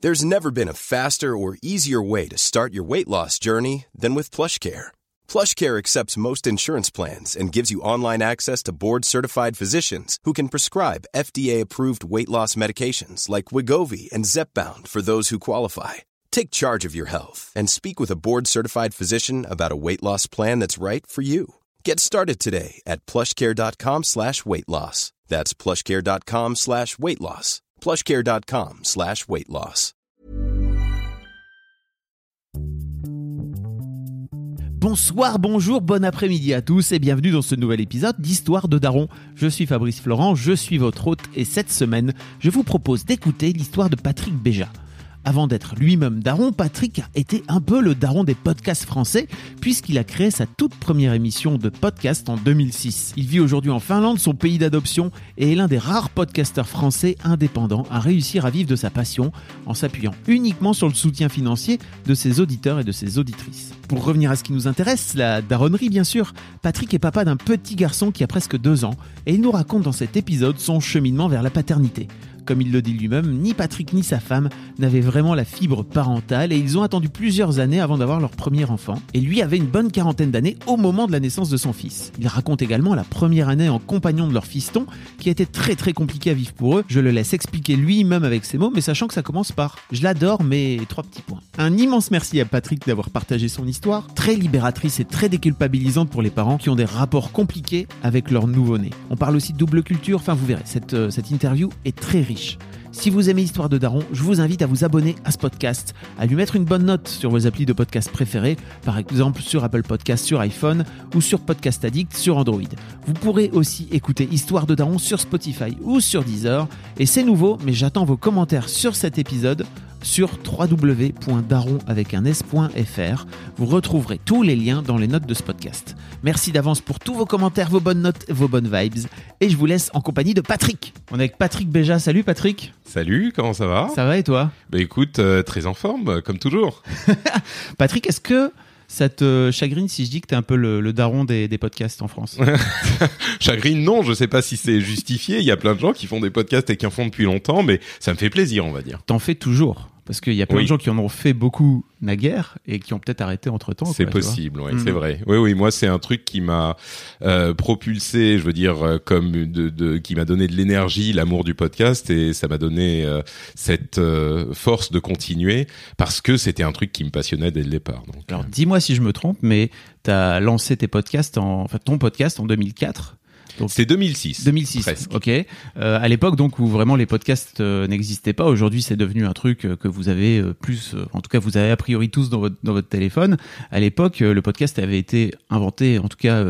There's never been a faster or easier way to start your weight loss journey than with PlushCare. PlushCare accepts most insurance plans and gives you online access to board-certified physicians who can prescribe FDA-approved weight loss medications like Wegovy and Zepbound for those who qualify. Take charge of your health and speak with a board-certified physician about a weight loss plan that's right for you. Get started today at plushcare.com/weight-loss. That's plushcare.com/weight-loss. plushcare.com/weight-loss. Bonsoir, bonjour, bon après-midi à tous et bienvenue dans ce nouvel épisode d'Histoire de Daron. Je suis Fabrice Florent, je suis votre hôte et cette semaine, je vous propose d'écouter l'histoire de Patrick Béja. Avant d'être lui-même daron, Patrick a été un peu le daron des podcasts français puisqu'il a créé sa toute première émission de podcast en 2006. Il vit aujourd'hui en Finlande, son pays d'adoption, et est l'un des rares podcasteurs français indépendants à réussir à vivre de sa passion en s'appuyant uniquement sur le soutien financier de ses auditeurs et de ses auditrices. Pour revenir à ce qui nous intéresse, la daronnerie bien sûr, Patrick est papa d'un petit garçon qui a presque 2 ans et il nous raconte dans cet épisode son cheminement vers la paternité. Comme il le dit lui-même, ni Patrick ni sa femme n'avaient vraiment la fibre parentale et ils ont attendu plusieurs années avant d'avoir leur premier enfant. Et lui avait une bonne quarantaine d'années au moment de la naissance de son fils. Il raconte également la première année en compagnon de leur fiston qui a été très très compliqué à vivre pour eux. Je le laisse expliquer lui-même avec ses mots, mais sachant que ça commence par « Je l'adore, mais 3 petits points ». Un immense merci à Patrick d'avoir partagé son histoire, très libératrice et très déculpabilisante pour les parents qui ont des rapports compliqués avec leur nouveau-né. On parle aussi de double culture, enfin vous verrez, cette interview est très riche. Si vous aimez Histoire de Daron, je vous invite à vous abonner à ce podcast, à lui mettre une bonne note sur vos applis de podcast préférés, par exemple sur Apple Podcasts sur iPhone ou sur Podcast Addict sur Android. Vous pourrez aussi écouter Histoire de Daron sur Spotify ou sur Deezer. Et c'est nouveau, mais j'attends vos commentaires sur cet épisode sur www.daron.fr. Vous retrouverez tous les liens dans les notes de ce podcast. Merci d'avance pour tous vos commentaires, vos bonnes notes, vos bonnes vibes. Et je vous laisse en compagnie de Patrick. On est avec Patrick Béja. Salut Patrick. Salut, comment ça va ? Ça va et toi ? Bah écoute, très en forme, comme toujours. Patrick, est-ce que ça te chagrine si je dis que t'es un peu le daron des podcasts en France ? Chagrine, non, je sais pas si c'est justifié. Il y a plein de gens qui font des podcasts et qui en font depuis longtemps, mais ça me fait plaisir, on va dire. T'en fais toujours ? Parce qu'il y a plein de gens qui en ont fait beaucoup naguère et qui ont peut-être arrêté entre-temps. C'est possible, oui, c'est vrai. Oui, moi, c'est un truc qui m'a propulsé, je veux dire, qui m'a donné de l'énergie, l'amour du podcast, et ça m'a donné cette force de continuer parce que c'était un truc qui me passionnait dès le départ. Donc, alors, dis-moi si je me trompe, mais t'as lancé ton podcast en 2004. Donc, c'est 2006. 2006, presque. Ok. À l'époque, donc, où vraiment les podcasts n'existaient pas. Aujourd'hui, c'est devenu un truc que vous avez en tout cas, vous avez a priori tous dans votre téléphone. À l'époque, le podcast avait été inventé, en tout cas,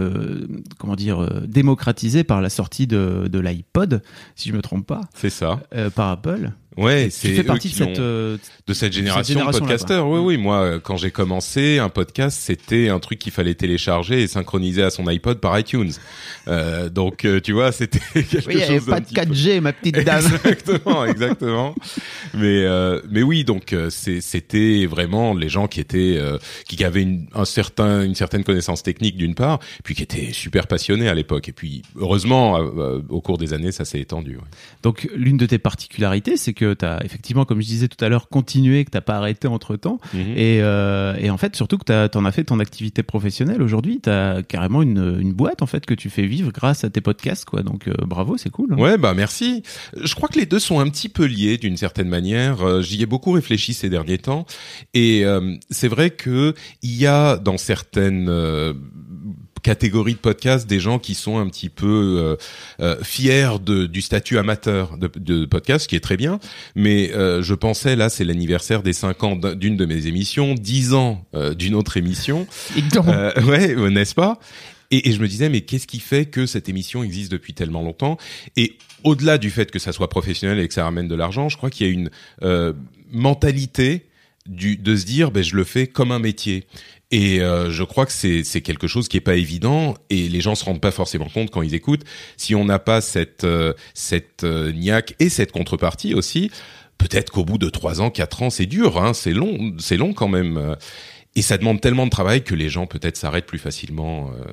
démocratisé par la sortie de l'iPod, si je me trompe pas. C'est ça. Par Apple. Ouais, c'est eux partie de cette génération de podcasteurs. Oui, moi, quand j'ai commencé, un podcast, c'était un truc qu'il fallait télécharger et synchroniser à son iPod par iTunes. Donc, tu vois, c'était quelque chose. Oui, il n'y avait pas de 4G, ma petite dame. Exactement. Mais oui, donc c'était vraiment les gens qui avaient une certaine connaissance technique d'une part, puis qui étaient super passionnés à l'époque. Et puis, heureusement, au cours des années, ça s'est étendu. Ouais. Donc, l'une de tes particularités, c'est que tu as effectivement, comme je disais tout à l'heure, continué, que tu n'as pas arrêté entre-temps. Et en fait, surtout que tu en as fait ton activité professionnelle. Aujourd'hui, tu as carrément une boîte en fait que tu fais vivre grâce à tes podcasts, quoi. Donc, bravo, c'est cool. Hein. Ouais, merci. Je crois que les deux sont un petit peu liés d'une certaine manière. J'y ai beaucoup réfléchi ces derniers temps. Et c'est vrai que il y a dans certaines catégorie de podcast des gens qui sont un petit peu fiers du statut amateur de podcast, qui est très bien, mais je pensais, là c'est l'anniversaire des 5 ans d'une de mes émissions, 10 ans d'une autre émission, n'est-ce pas ? Et je me disais, mais qu'est-ce qui fait que cette émission existe depuis tellement longtemps ? Et au-delà du fait que ça soit professionnel et que ça ramène de l'argent, je crois qu'il y a une mentalité de se dire, je le fais comme un métier. Et je crois que c'est quelque chose qui est pas évident, et les gens se rendent pas forcément compte quand ils écoutent. Si on n'a pas cette niaque et cette contrepartie aussi, peut-être qu'au bout de 3 ans, 4 ans, c'est dur, hein, c'est long quand même. Et ça demande tellement de travail que les gens peut-être s'arrêtent plus facilement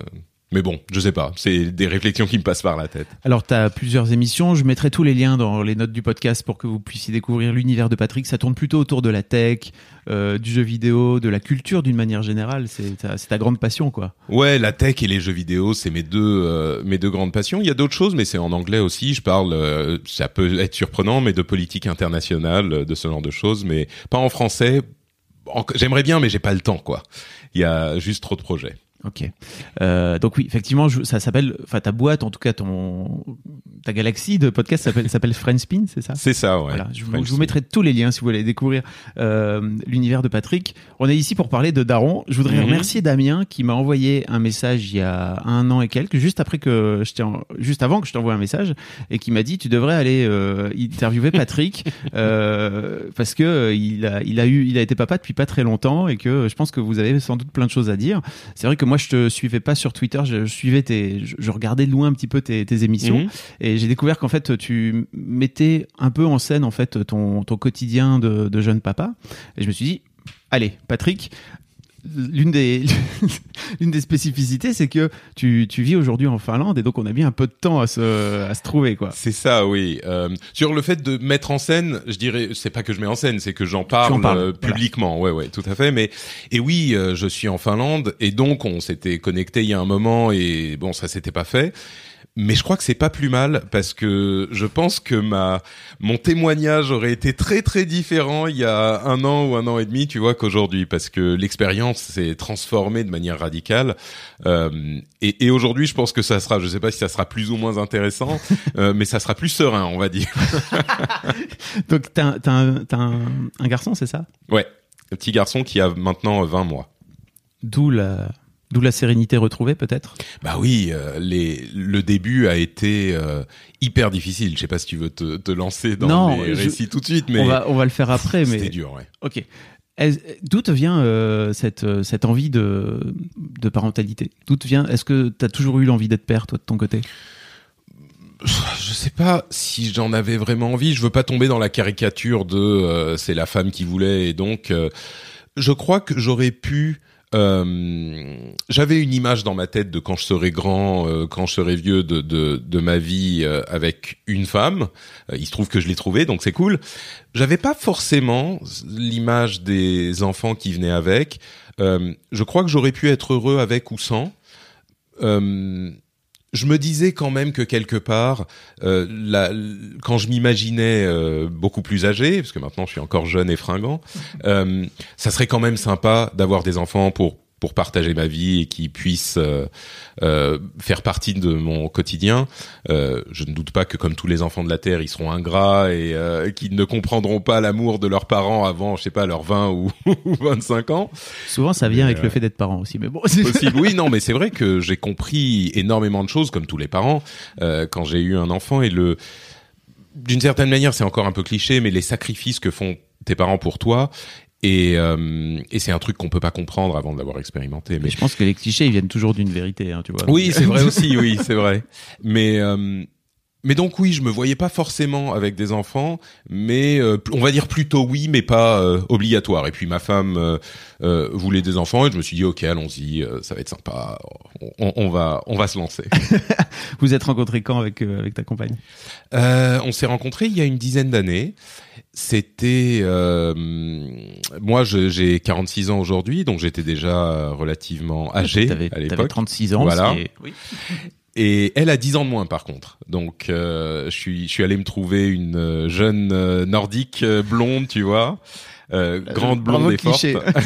Mais bon, je sais pas, c'est des réflexions qui me passent par la tête. Alors, tu as plusieurs émissions. Je mettrai tous les liens dans les notes du podcast pour que vous puissiez découvrir l'univers de Patrick. Ça tourne plutôt autour de la tech, du jeu vidéo, de la culture d'une manière générale. C'est ta grande passion, quoi. Ouais, la tech et les jeux vidéo, c'est mes deux grandes passions. Il y a d'autres choses, mais c'est en anglais aussi. Je parle, ça peut être surprenant, mais de politique internationale, de ce genre de choses, mais pas en français. J'aimerais bien, mais j'ai pas le temps, quoi. Il y a juste trop de projets. Ok. Donc oui, effectivement, ça s'appelle, enfin ta boîte, en tout cas ta galaxie de podcast s'appelle Friendspin, c'est ça ? C'est ça, ouais. Voilà. Je vous mettrai tous les liens si vous voulez découvrir l'univers de Patrick. On est ici pour parler de Daron. Je voudrais remercier Damien qui m'a envoyé un message il y a 1 an et quelques, juste avant que je t'envoie un message, et qui m'a dit tu devrais aller interviewer Patrick parce que il a été papa depuis pas très longtemps et que je pense que vous avez sans doute plein de choses à dire. C'est vrai que moi je te suivais pas sur Twitter, je regardais de loin un petit peu tes émissions et j'ai découvert qu'en fait tu mettais un peu en scène en fait ton quotidien de jeune papa et je me suis dit allez Patrick, l'une des spécificités c'est que tu vis aujourd'hui en Finlande et donc on a bien un peu de temps à se trouver quoi. C'est ça, oui. Sur le fait de mettre en scène, je dirais, c'est pas que je mets en scène, c'est que j'en parle publiquement. Voilà. Ouais, tout à fait. Et oui, je suis en Finlande et donc on s'était connecté il y a un moment et bon, ça s'était pas fait. Mais je crois que c'est pas plus mal parce que je pense que mon témoignage aurait été très très différent il y a 1 an ou 1 an et demi, tu vois, qu'aujourd'hui, parce que l'expérience s'est transformée de manière radicale. Et aujourd'hui, je pense que ça sera, je sais pas si ça sera plus ou moins intéressant, mais ça sera plus serein, on va dire. Donc t'as un garçon, c'est ça ? Ouais, un petit garçon qui a maintenant 20 mois. D'où la sérénité retrouvée, peut-être ? Bah oui, le début a été hyper difficile. Je sais pas si tu veux te lancer dans les récits tout de suite, mais on va le faire après. C'était dur, ouais. Ok. D'où te vient cette envie de parentalité ? D'où te vient ? Est-ce que tu as toujours eu l'envie d'être père, toi, de ton côté ? Je sais pas si j'en avais vraiment envie. Je veux pas tomber dans la caricature de c'est la femme qui voulait et donc je crois que j'aurais pu. J'avais une image dans ma tête de quand je serai grand, quand je serai vieux, de ma vie avec une femme. Il se trouve que je l'ai trouvée, donc c'est cool. J'avais pas forcément l'image des enfants qui venaient avec. Je crois que j'aurais pu être heureux avec ou sans. Je me disais quand même que quelque part, quand je m'imaginais beaucoup plus âgé, parce que maintenant je suis encore jeune et fringant, ça serait quand même sympa d'avoir des enfants pour partager ma vie et qui puissent faire partie de mon quotidien. Je ne doute pas que comme tous les enfants de la Terre, ils seront ingrats et qu'ils ne comprendront pas l'amour de leurs parents avant, je sais pas, leurs 20 ou 25 ans. Souvent, ça vient avec le fait d'être parent aussi, mais bon. C'est possible. Oui, non, mais c'est vrai que j'ai compris énormément de choses, comme tous les parents, quand j'ai eu un enfant et d'une certaine manière, c'est encore un peu cliché, mais les sacrifices que font tes parents pour toi. Et c'est un truc qu'on peut pas comprendre avant de l'avoir expérimenté. Mais je pense que les clichés, ils viennent toujours d'une vérité, hein, tu vois. Oui, c'est vrai aussi, oui, c'est vrai. Mais donc oui, je me voyais pas forcément avec des enfants, mais on va dire plutôt oui, mais pas obligatoire. Et puis ma femme voulait des enfants et je me suis dit ok, allons-y, ça va être sympa, on va se lancer. Vous êtes rencontrés quand avec ta compagne ? On s'est rencontrés il y a une dizaine d'années. C'était moi j'ai 46 ans aujourd'hui, donc j'étais déjà relativement âgé à l'époque. T'avais 36 ans, voilà. Oui. Et elle a 10 ans de moins par contre. Donc je suis allé me trouver une jeune nordique blonde, tu vois. Grande blonde et forte.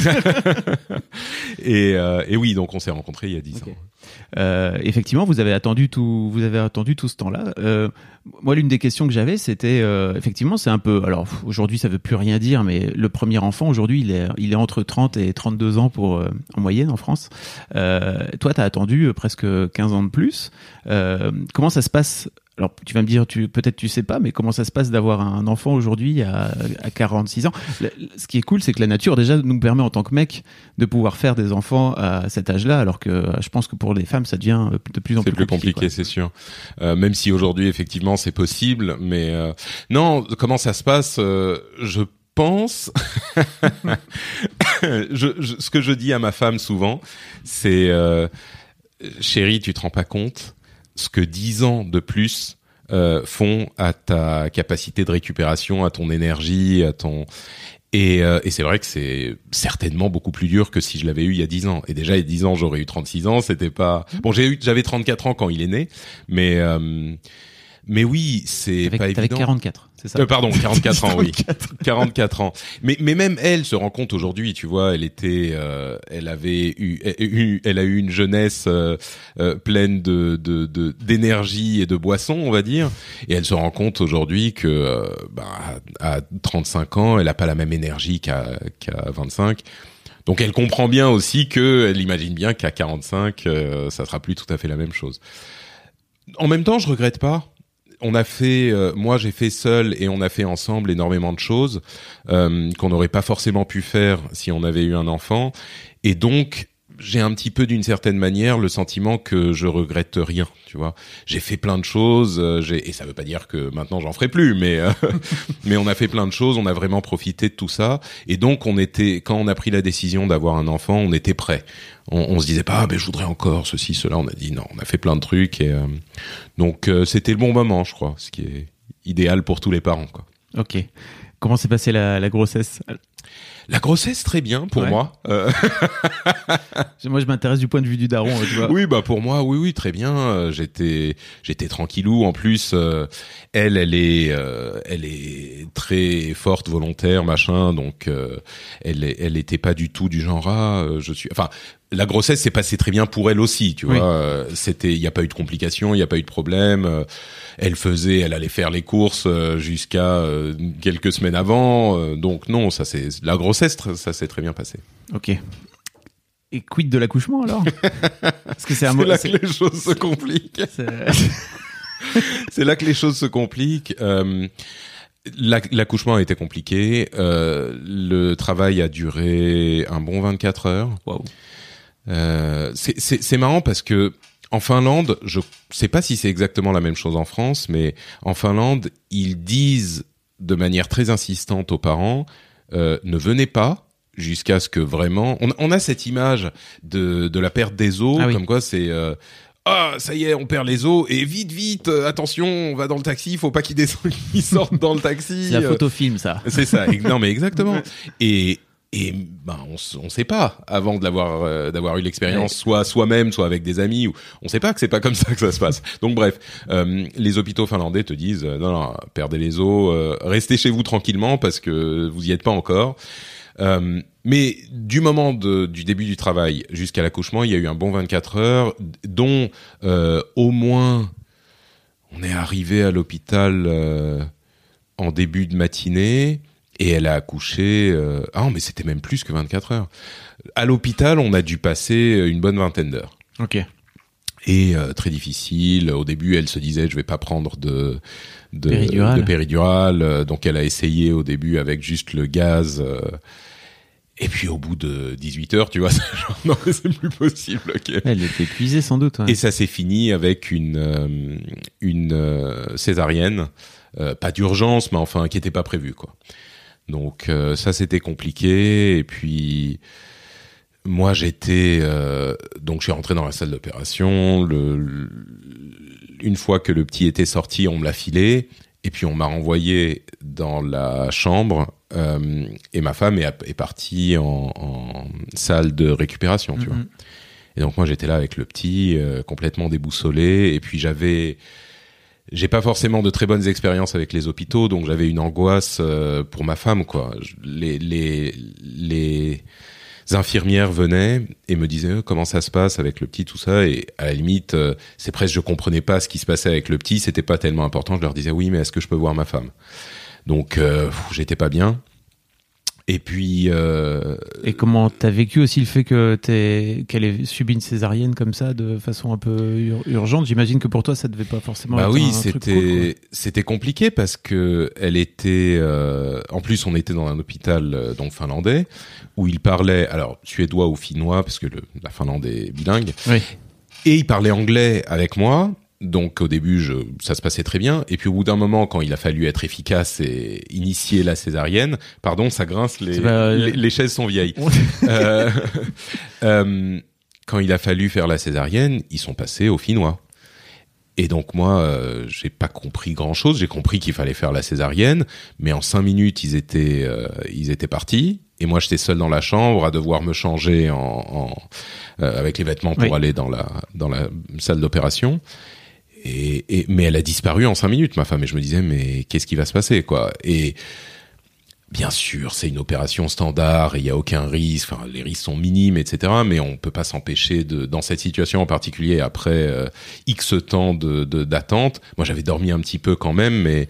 Et oui, donc on s'est rencontrés il y a 10 ans. Effectivement, vous avez attendu tout ce temps-là. Moi, l'une des questions que j'avais, c'était effectivement, c'est un peu. Alors aujourd'hui, ça veut plus rien dire, mais le premier enfant aujourd'hui, il est entre 30 et 32 ans en moyenne en France. Toi, t'as attendu presque 15 ans de plus. Comment ça se passe? Alors, tu vas me dire, peut-être tu sais pas, mais comment ça se passe d'avoir un enfant aujourd'hui à 46 ans? Ce qui est cool, c'est que la nature déjà nous permet en tant que mec de pouvoir faire des enfants à cet âge-là, alors que je pense que pour les femmes, ça devient de plus en plus compliqué. C'est plus compliqué, c'est sûr. Même si aujourd'hui, effectivement, c'est possible, mais non, comment ça se passe? Je pense, ce que je dis à ma femme souvent, c'est chérie, tu te rends pas compte ce que 10 ans de plus font à ta capacité de récupération, à ton énergie, à ton... Et c'est vrai que c'est certainement beaucoup plus dur que si je l'avais eu il y a 10 ans. Et déjà, il y a 10 ans, j'aurais eu 36 ans, c'était pas... Bon, j'avais 34 ans quand il est né, mais oui, c'est pas évident. Avec 44, c'est ça? Pardon, 44 ans, oui. 44 ans. Mais même elle se rend compte aujourd'hui, tu vois, elle a eu une jeunesse pleine d'énergie et de boissons, on va dire, et elle se rend compte aujourd'hui que à 35 ans, elle a pas la même énergie qu'à 25. Donc elle comprend bien aussi elle imagine bien qu'à 45, ça sera plus tout à fait la même chose. En même temps, je regrette pas. On a fait, moi j'ai fait seul et on a fait ensemble énormément de choses qu'on n'aurait pas forcément pu faire si on avait eu un enfant. Et donc j'ai un petit peu d'une certaine manière le sentiment que je regrette rien, tu vois. J'ai fait plein de choses, et ça veut pas dire que maintenant j'en ferai plus, mais mais on a fait plein de choses, on a vraiment profité de tout ça. Et donc quand on a pris la décision d'avoir un enfant, on était prêts. On se disait pas, je voudrais encore ceci, cela. On a dit non, on a fait plein de trucs et donc c'était le bon moment, je crois, ce qui est idéal pour tous les parents, quoi. Ok. Comment s'est passée la grossesse? La grossesse, très bien pour moi. Moi, je m'intéresse du point de vue du daron, tu vois. Oui, pour moi, oui, très bien. J'étais tranquillou. En plus, elle est très forte, volontaire, machin. Donc, elle était pas du tout du genre la grossesse s'est passée très bien pour elle aussi, tu vois. Il y a pas eu de complications, il y a pas eu de problème. Elle allait faire les courses jusqu'à quelques semaines avant. Donc non, la grossesse, ça s'est très bien passé. Ok. Et quid de l'accouchement alors? Parce que c'est là que les choses se compliquent. C'est là que les choses se compliquent. L'accouchement a été compliqué. Le travail a duré un bon 24 heures. Waouh. C'est marrant parce que en Finlande, je sais pas si c'est exactement la même chose en France, mais en Finlande, ils disent de manière très insistante aux parents, ne venez pas jusqu'à ce que vraiment... On a cette image de la perte des os, comme quoi c'est... ça y est, on perd les os, et vite, attention, on va dans le taxi, faut pas qu'ils sortent dans le taxi. C'est la photofilm, ça. C'est ça, non mais exactement. Et on sait pas avant d'avoir eu l'expérience, soit soi-même, soit avec des amis, on sait pas que c'est pas comme ça que ça se passe. Donc bref, les hôpitaux finlandais te disent non, perdez les os, restez chez vous tranquillement parce que vous y êtes pas encore. Mais du moment du début du travail jusqu'à l'accouchement, il y a eu un bon 24 heures, dont au moins on est arrivé à l'hôpital en début de matinée. Et elle a accouché... mais c'était même plus que 24 heures. À l'hôpital, on a dû passer une bonne vingtaine d'heures. Ok. Et très difficile. Au début, elle se disait, je vais pas prendre de péridurale. Donc, elle a essayé au début avec juste le gaz. Et puis, au bout de 18 heures, tu vois, genre, non, mais c'est plus possible. Okay. Elle était épuisée, sans doute. Ouais. Et ça s'est fini avec une césarienne. Pas d'urgence, mais enfin, qui était pas prévue, quoi. Donc ça c'était compliqué et puis moi j'étais donc je suis rentré dans la salle d'opération, une fois que le petit était sorti, on me l'a filé et puis on m'a renvoyé dans la chambre et ma femme est partie en salle de récupération, tu vois. Et donc moi j'étais là avec le petit complètement déboussolé et puis j'ai pas forcément de très bonnes expériences avec les hôpitaux, donc j'avais une angoisse pour ma femme, quoi. Les infirmières venaient et me disaient comment ça se passe avec le petit, tout ça, et à la limite, c'est presque je comprenais pas ce qui se passait avec le petit, c'était pas tellement important. Je leur disais oui, mais est-ce que je peux voir ma femme? Donc j'étais pas bien. Et puis et comment t'as vécu aussi le fait qu'elle ait subi une césarienne comme ça de façon un peu urgente? J'imagine que pour toi ça devait pas forcément être un truc cool, c'était compliqué parce que elle était en plus on était dans un hôpital donc finlandais où il parlait alors suédois ou finnois parce que la Finlande est bilingue. Oui. Et il parlait anglais avec moi. Donc au début, ça se passait très bien. Et puis au bout d'un moment, quand il a fallu être efficace et initier la césarienne, pardon, ça grince, les chaises sont vieilles. quand il a fallu faire la césarienne, ils sont passés au Finnois. Et donc moi, j'ai pas compris grand-chose. J'ai compris qu'il fallait faire la césarienne, mais en 5 minutes, ils étaient partis. Et moi, j'étais seul dans la chambre à devoir me changer avec les vêtements pour aller dans la salle d'opération. Mais elle a disparu en 5 minutes, ma femme. Et je me disais, mais qu'est-ce qui va se passer, quoi? Et bien sûr, c'est une opération standard et il y a aucun risque. Enfin, les risques sont minimes, etc. Mais on peut pas s'empêcher dans cette situation en particulier, après X temps d'attente. Moi, j'avais dormi un petit peu quand même, mais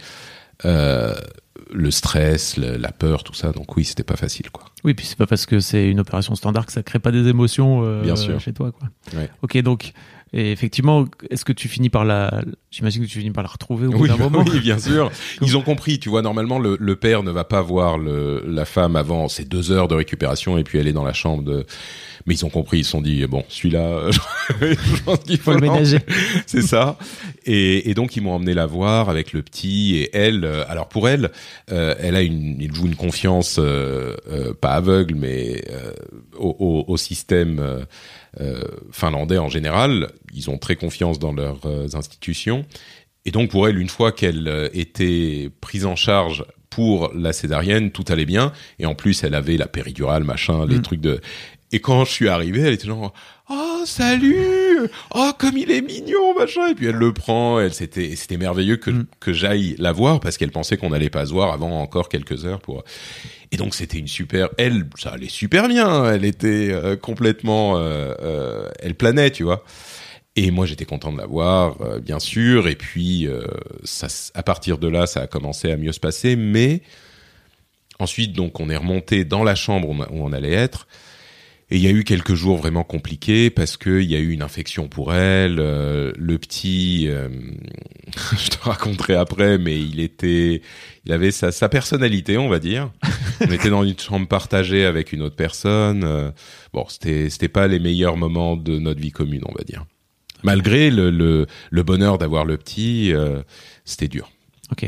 le stress, la peur, tout ça. Donc oui, c'était pas facile, quoi. Oui, puis c'est pas parce que c'est une opération standard que ça crée pas des émotions Bien sûr. chez toi, quoi. Ouais. Ok, donc et effectivement, est-ce que tu finis par j'imagine que tu finis par la retrouver au bout d'un moment. Oui, bien sûr. Ils ont compris, tu vois, normalement, le père ne va pas voir la femme avant ces 2 heures de récupération et puis elle est dans la chambre mais ils ont compris, ils se sont dit, bon, celui-là, je pense qu'il faut le ménager. C'est ça. Et donc, ils m'ont emmené la voir avec le petit et elle. Alors, pour elle, il joue une confiance, pas aveugle, mais au système finlandais en général. Ils ont très confiance dans leurs institutions. Et donc, pour elle, une fois qu'elle était prise en charge pour la césarienne, tout allait bien. Et en plus, elle avait la péridurale, machin, les trucs de... Et quand je suis arrivé, elle était genre « Oh, salut! Oh, comme il est mignon, machin !» Et puis elle le prend, c'était merveilleux que j'aille la voir parce qu'elle pensait qu'on n'allait pas se voir avant encore quelques heures pour... Et donc c'était ça allait super bien, elle était complètement... elle planait, tu vois. Et moi j'étais content de la voir, bien sûr, et puis à partir de là, ça a commencé à mieux se passer, mais ensuite, donc, on est remonté dans la chambre où on allait être. Et il y a eu quelques jours vraiment compliqués parce que il y a eu une infection pour elle. Le petit, je te raconterai après, mais il avait sa personnalité, on va dire. On était dans une chambre partagée avec une autre personne. Bon, c'était pas les meilleurs moments de notre vie commune, on va dire. Malgré le bonheur d'avoir le petit, c'était dur. Ok.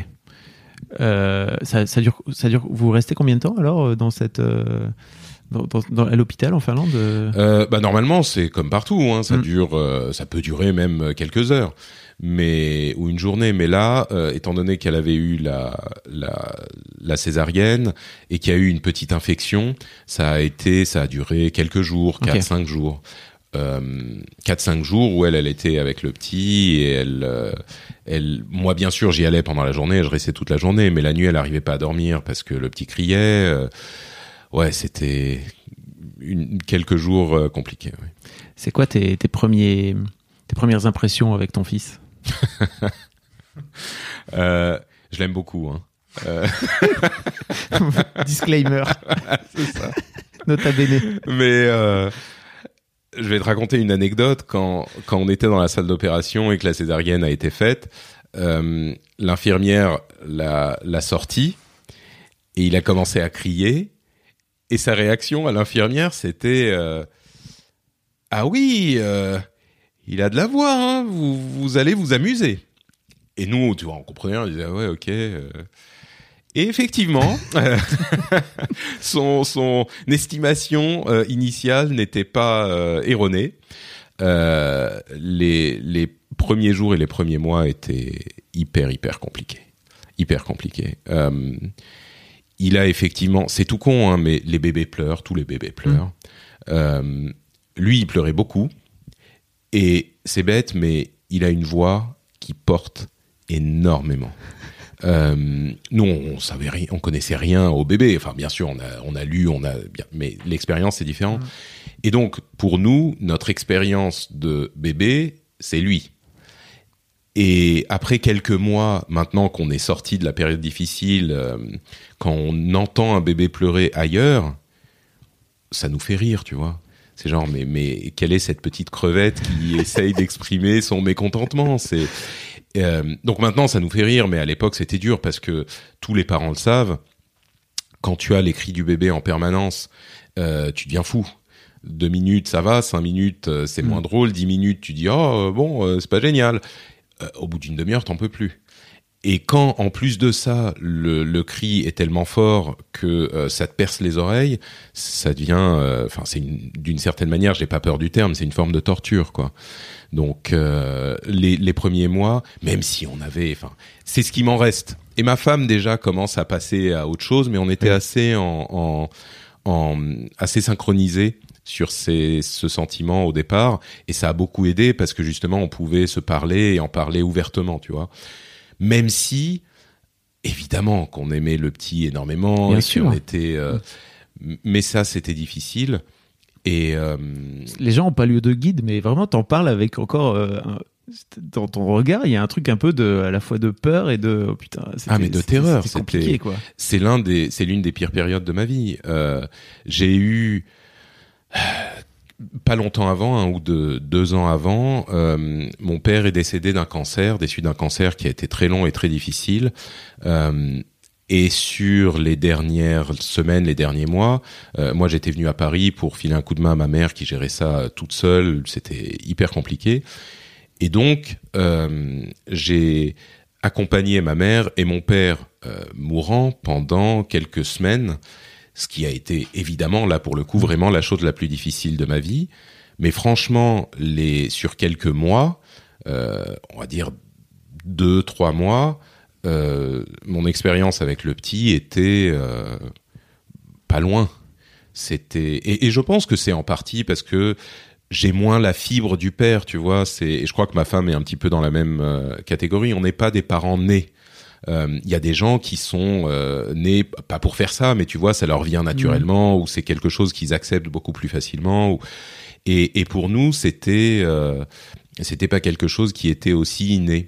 Ça dure. Vous restez combien de temps alors dans cette à l'hôpital en Finlande? Normalement, c'est comme partout, hein, ça peut durer même quelques heures, ou une journée. Mais là, étant donné qu'elle avait eu la césarienne et qu'il y a eu une petite infection, ça a duré quelques jours, 4-5 jours. 4-5 jours où elle était avec le petit et moi bien sûr j'y allais pendant la journée, je restais toute la journée, mais la nuit elle arrivait pas à dormir parce que le petit criait. Ouais, c'était quelques jours compliqués. Ouais. C'est quoi tes premières impressions avec ton fils? Je l'aime beaucoup. Hein. Disclaimer. C'est ça. Nota bene. Mais je vais te raconter une anecdote. Quand on était dans la salle d'opération et que la césarienne a été faite, l'infirmière l'a sorti et il a commencé à crier. Et sa réaction à l'infirmière, c'était ah oui, il a de la voix, hein, vous allez vous amuser. Et nous, tu vois, on comprenait, on disait ah ouais, ok. Et effectivement, son estimation initiale n'était pas erronée. Les premiers jours et les premiers mois étaient hyper compliqués. Il a effectivement, c'est tout con, hein, mais les bébés pleurent, tous les bébés pleurent. Lui, il pleurait beaucoup. Et c'est bête, mais il a une voix qui porte énormément. Nous, on savait rien, on connaissait rien au bébé. Enfin, bien sûr, on a lu, mais l'expérience, c'est différent. Et donc, pour nous, notre expérience de bébé, c'est lui. Et après quelques mois, maintenant qu'on est sorti de la période difficile, quand on entend un bébé pleurer ailleurs, ça nous fait rire, tu vois. C'est genre, mais quelle est cette petite crevette qui essaye d'exprimer son mécontentement? Donc maintenant, ça nous fait rire, mais à l'époque, c'était dur parce que tous les parents le savent. Quand tu as les cris du bébé en permanence, tu deviens fou. 2 minutes, ça va. 5 minutes, c'est moins drôle. 10 minutes, tu dis, oh, bon, c'est pas génial. Au bout d'une demi-heure, t'en peux plus. Et quand, en plus de ça, le cri est tellement fort que ça te perce les oreilles, ça devient, d'une certaine manière, j'ai pas peur du terme, c'est une forme de torture, quoi. Donc les premiers mois, même si on avait, c'est ce qui m'en reste. Et ma femme déjà commence à passer à autre chose, mais on était assez assez synchronisés sur ce sentiment au départ, et ça a beaucoup aidé parce que justement on pouvait se parler et en parler ouvertement, tu vois. Même si, évidemment, qu'on aimait le petit énormément, bien et sûr. qu'on était, mais ça c'était difficile. Et les gens ont pas lieu de guide, mais vraiment t'en parles avec encore dans ton regard, il y a un truc un peu à la fois de peur et de oh putain. Mais de terreur. C'était compliqué, quoi. C'est l'une des pires périodes de ma vie. J'ai eu pas longtemps avant, 1 ou 2 ans avant, mon père est décédé déçu d'un cancer qui a été très long et très difficile. Et sur les dernières semaines, les derniers mois, moi j'étais venu à Paris pour filer un coup de main à ma mère qui gérait ça toute seule. C'était hyper compliqué. Et donc, j'ai accompagné ma mère et mon père mourant pendant quelques semaines, ce qui a été évidemment, là pour le coup, vraiment la chose la plus difficile de ma vie. Mais franchement, sur quelques mois, on va dire 2-3 mois, mon expérience avec le petit était pas loin. Et je pense que c'est en partie parce que j'ai moins la fibre du père, tu vois. Et je crois que ma femme est un petit peu dans la même catégorie. On n'est pas des parents nés. Il y a des gens qui sont nés pas pour faire ça, mais tu vois, ça leur vient naturellement, ou c'est quelque chose qu'ils acceptent beaucoup plus facilement. Et pour nous, c'était pas quelque chose qui était aussi inné.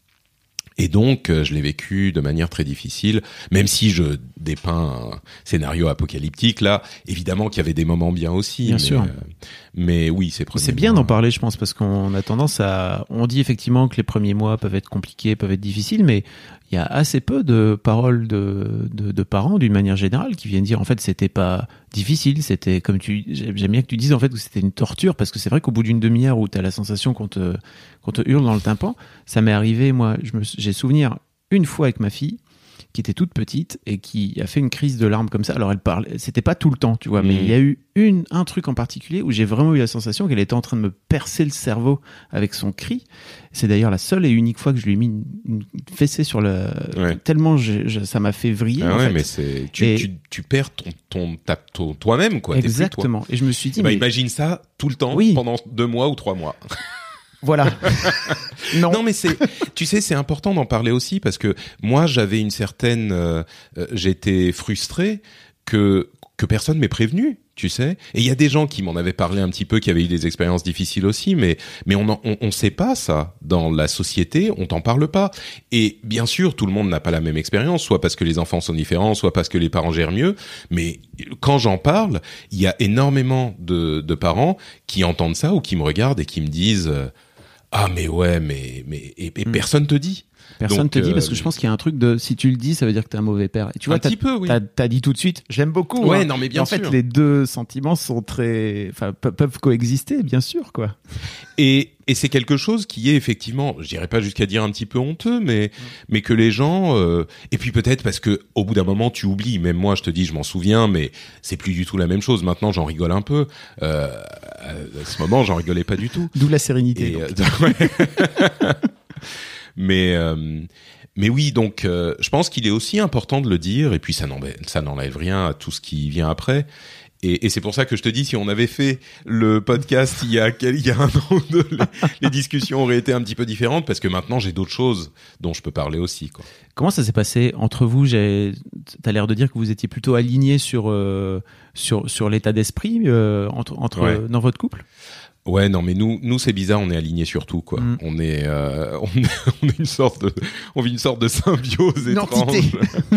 Et donc, je l'ai vécu de manière très difficile, même si je dépeins un scénario apocalyptique. Là, évidemment qu'il y avait des moments bien aussi. Bien sûr. Mais oui, c'est bien d'en parler, je pense, parce qu'on a tendance on dit effectivement que les premiers mois peuvent être compliqués, peuvent être difficiles, mais il y a assez peu de paroles de parents, d'une manière générale, qui viennent dire, en fait, c'était pas difficile, c'était, j'aime bien que tu dises, en fait, que c'était une torture, parce que c'est vrai qu'au bout d'une demi-heure où t'as la sensation qu'on te hurle dans le tympan, ça m'est arrivé, moi, j'ai souvenir une fois avec ma fille, qui était toute petite et qui a fait une crise de larmes comme ça. Alors elle parle, c'était pas tout le temps, tu vois, mais il y a eu un truc en particulier où j'ai vraiment eu la sensation qu'elle était en train de me percer le cerveau avec son cri. C'est d'ailleurs la seule et unique fois que je lui ai mis une fessée sur le... Ouais. Tellement ça m'a fait vriller. Ah en ouais, fait. mais tu perds toi-même, quoi. Exactement. T'es plus toi. Et je me suis dit... imagine ça tout le temps, pendant 2 mois ou 3 mois. Voilà. Non, mais tu sais, c'est important d'en parler aussi parce que moi, j'avais une certaine, j'étais frustré que personne m'ait prévenu, tu sais. Et il y a des gens qui m'en avaient parlé un petit peu, qui avaient eu des expériences difficiles aussi, mais on sait pas ça dans la société, on t'en parle pas. Et bien sûr, tout le monde n'a pas la même expérience, soit parce que les enfants sont différents, soit parce que les parents gèrent mieux. Mais quand j'en parle, il y a énormément de parents qui entendent ça ou qui me regardent et qui me disent ah mais ouais, mais personne te dit. Personne te dit, parce que je pense qu'il y a un truc de si tu le dis, ça veut dire que t'es un mauvais père. Et tu vois, t'as dit tout de suite, j'aime beaucoup. Ouais, non mais bien sûr. En fait, les deux sentiments sont peuvent coexister, bien sûr, quoi. Et c'est quelque chose qui est effectivement, je dirais pas jusqu'à dire un petit peu honteux, mais que les gens, et puis peut-être parce que au bout d'un moment tu oublies. Même moi, je te dis, je m'en souviens, mais c'est plus du tout la même chose. Maintenant, j'en rigole un peu. À ce moment, j'en rigolais pas du tout. D'où la sérénité. Mais oui, donc je pense qu'il est aussi important de le dire, et puis ça n'enlève rien à tout ce qui vient après. Et c'est pour ça que je te dis, si on avait fait le podcast il y a 1 an ou 2, les discussions auraient été un petit peu différentes, parce que maintenant j'ai d'autres choses dont je peux parler aussi, quoi. Comment ça s'est passé entre vous? T'as l'air de dire que vous étiez plutôt alignés sur l'état d'esprit dans votre couple. Ouais, non, mais nous c'est bizarre, on est alignés sur tout, quoi. On est on vit une sorte de symbiose étrange.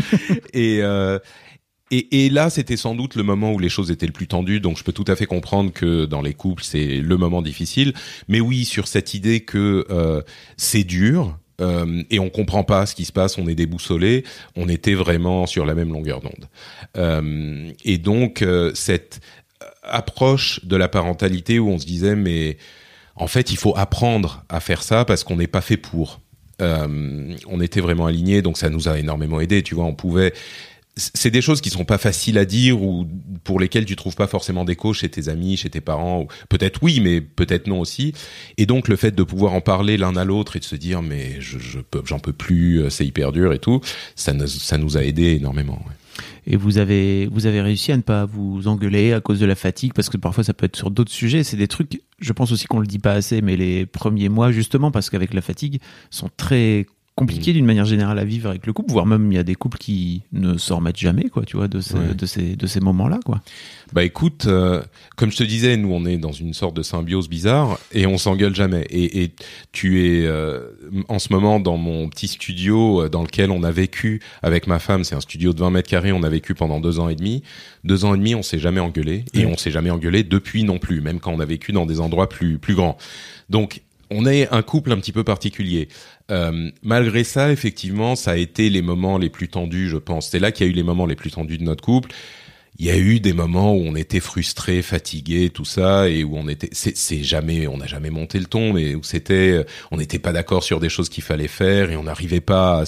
Et là, c'était sans doute le moment où les choses étaient le plus tendues, donc je peux tout à fait comprendre que dans les couples, c'est le moment difficile. Mais oui, sur cette idée que c'est dur, et on comprend pas ce qui se passe, on est déboussolé, on était vraiment sur la même longueur d'onde. Et donc, cette approche de la parentalité où on se disait, mais en fait, il faut apprendre à faire ça parce qu'on n'est pas fait pour. On était vraiment alignés, donc ça nous a énormément aidé. Tu vois, on pouvait. C'est des choses qui sont pas faciles à dire ou pour lesquelles tu trouves pas forcément d'écho chez tes amis, chez tes parents. Ou peut-être oui, mais peut-être non aussi. Et donc le fait de pouvoir en parler l'un à l'autre et de se dire mais j'en peux plus, c'est hyper dur et tout, ça nous a aidé énormément. Ouais. Et vous avez réussi à ne pas vous engueuler à cause de la fatigue, parce que parfois ça peut être sur d'autres sujets. C'est des trucs, je pense aussi qu'on le dit pas assez, mais les premiers mois justement, parce qu'avec la fatigue, sont très compliqué d'une manière générale à vivre avec le couple, voire même il y a des couples qui ne s'en remettent jamais, quoi, tu vois, de ces moments-là, quoi. Bah écoute, comme je te disais, nous on est dans une sorte de symbiose bizarre et on s'engueule jamais. Et tu es en ce moment dans mon petit studio dans lequel on a vécu avec ma femme. C'est un studio de 20 mètres carrés. On a vécu pendant 2 ans et demi. 2 ans et demi, on s'est jamais engueulé et on s'est jamais engueulé depuis non plus, même quand on a vécu dans des endroits plus grands. Donc on est un couple un petit peu particulier. Malgré ça, effectivement, ça a été les moments les plus tendus, je pense. C'est là qu'il y a eu les moments les plus tendus de notre couple. Il y a eu des moments où on était frustrés, fatigués, tout ça, et où on était, on n'a jamais monté le ton, mais où on n'était pas d'accord sur des choses qu'il fallait faire et on n'arrivait pas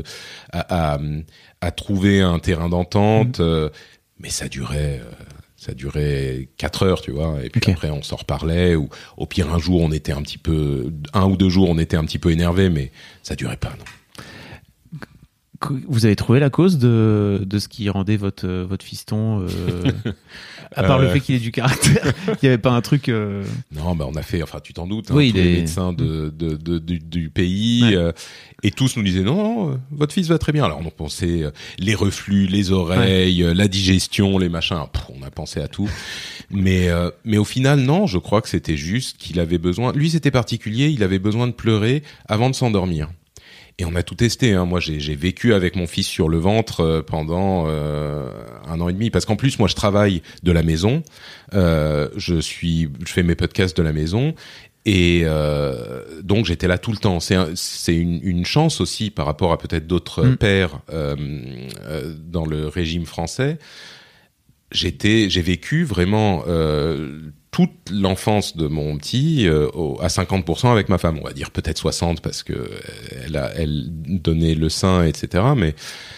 à trouver un terrain d'entente. Mais ça durait 4 heures, tu vois, et puis après on s'en reparlait, ou au pire un ou 2 jours on était un petit peu énervés, mais ça durait pas, non. Vous avez trouvé la cause de ce qui rendait votre fiston, à part le fait qu'il ait du caractère, il n'y avait pas un truc... Non, bah on a fait, enfin tu t'en doutes, oui, tous les médecins du pays, et tous nous disaient non, votre fils va très bien. Alors on pensait les reflux, les oreilles, la digestion, les machins, on a pensé à tout. Mais au final, non, je crois que c'était juste qu'il avait besoin... Lui, c'était particulier, il avait besoin de pleurer avant de s'endormir. Et on a tout testé, hein. Moi, j'ai vécu avec mon fils sur le ventre pendant 1 an et demi, parce qu'en plus, moi, je travaille de la maison. Je fais mes podcasts de la maison, et donc j'étais là tout le temps. C'est une chance aussi par rapport à peut-être d'autres pères dans le régime français. J'ai vécu vraiment toute l'enfance de mon petit à 50% avec ma femme, on va dire peut-être 60 parce que elle donnait le sein, etc. Mais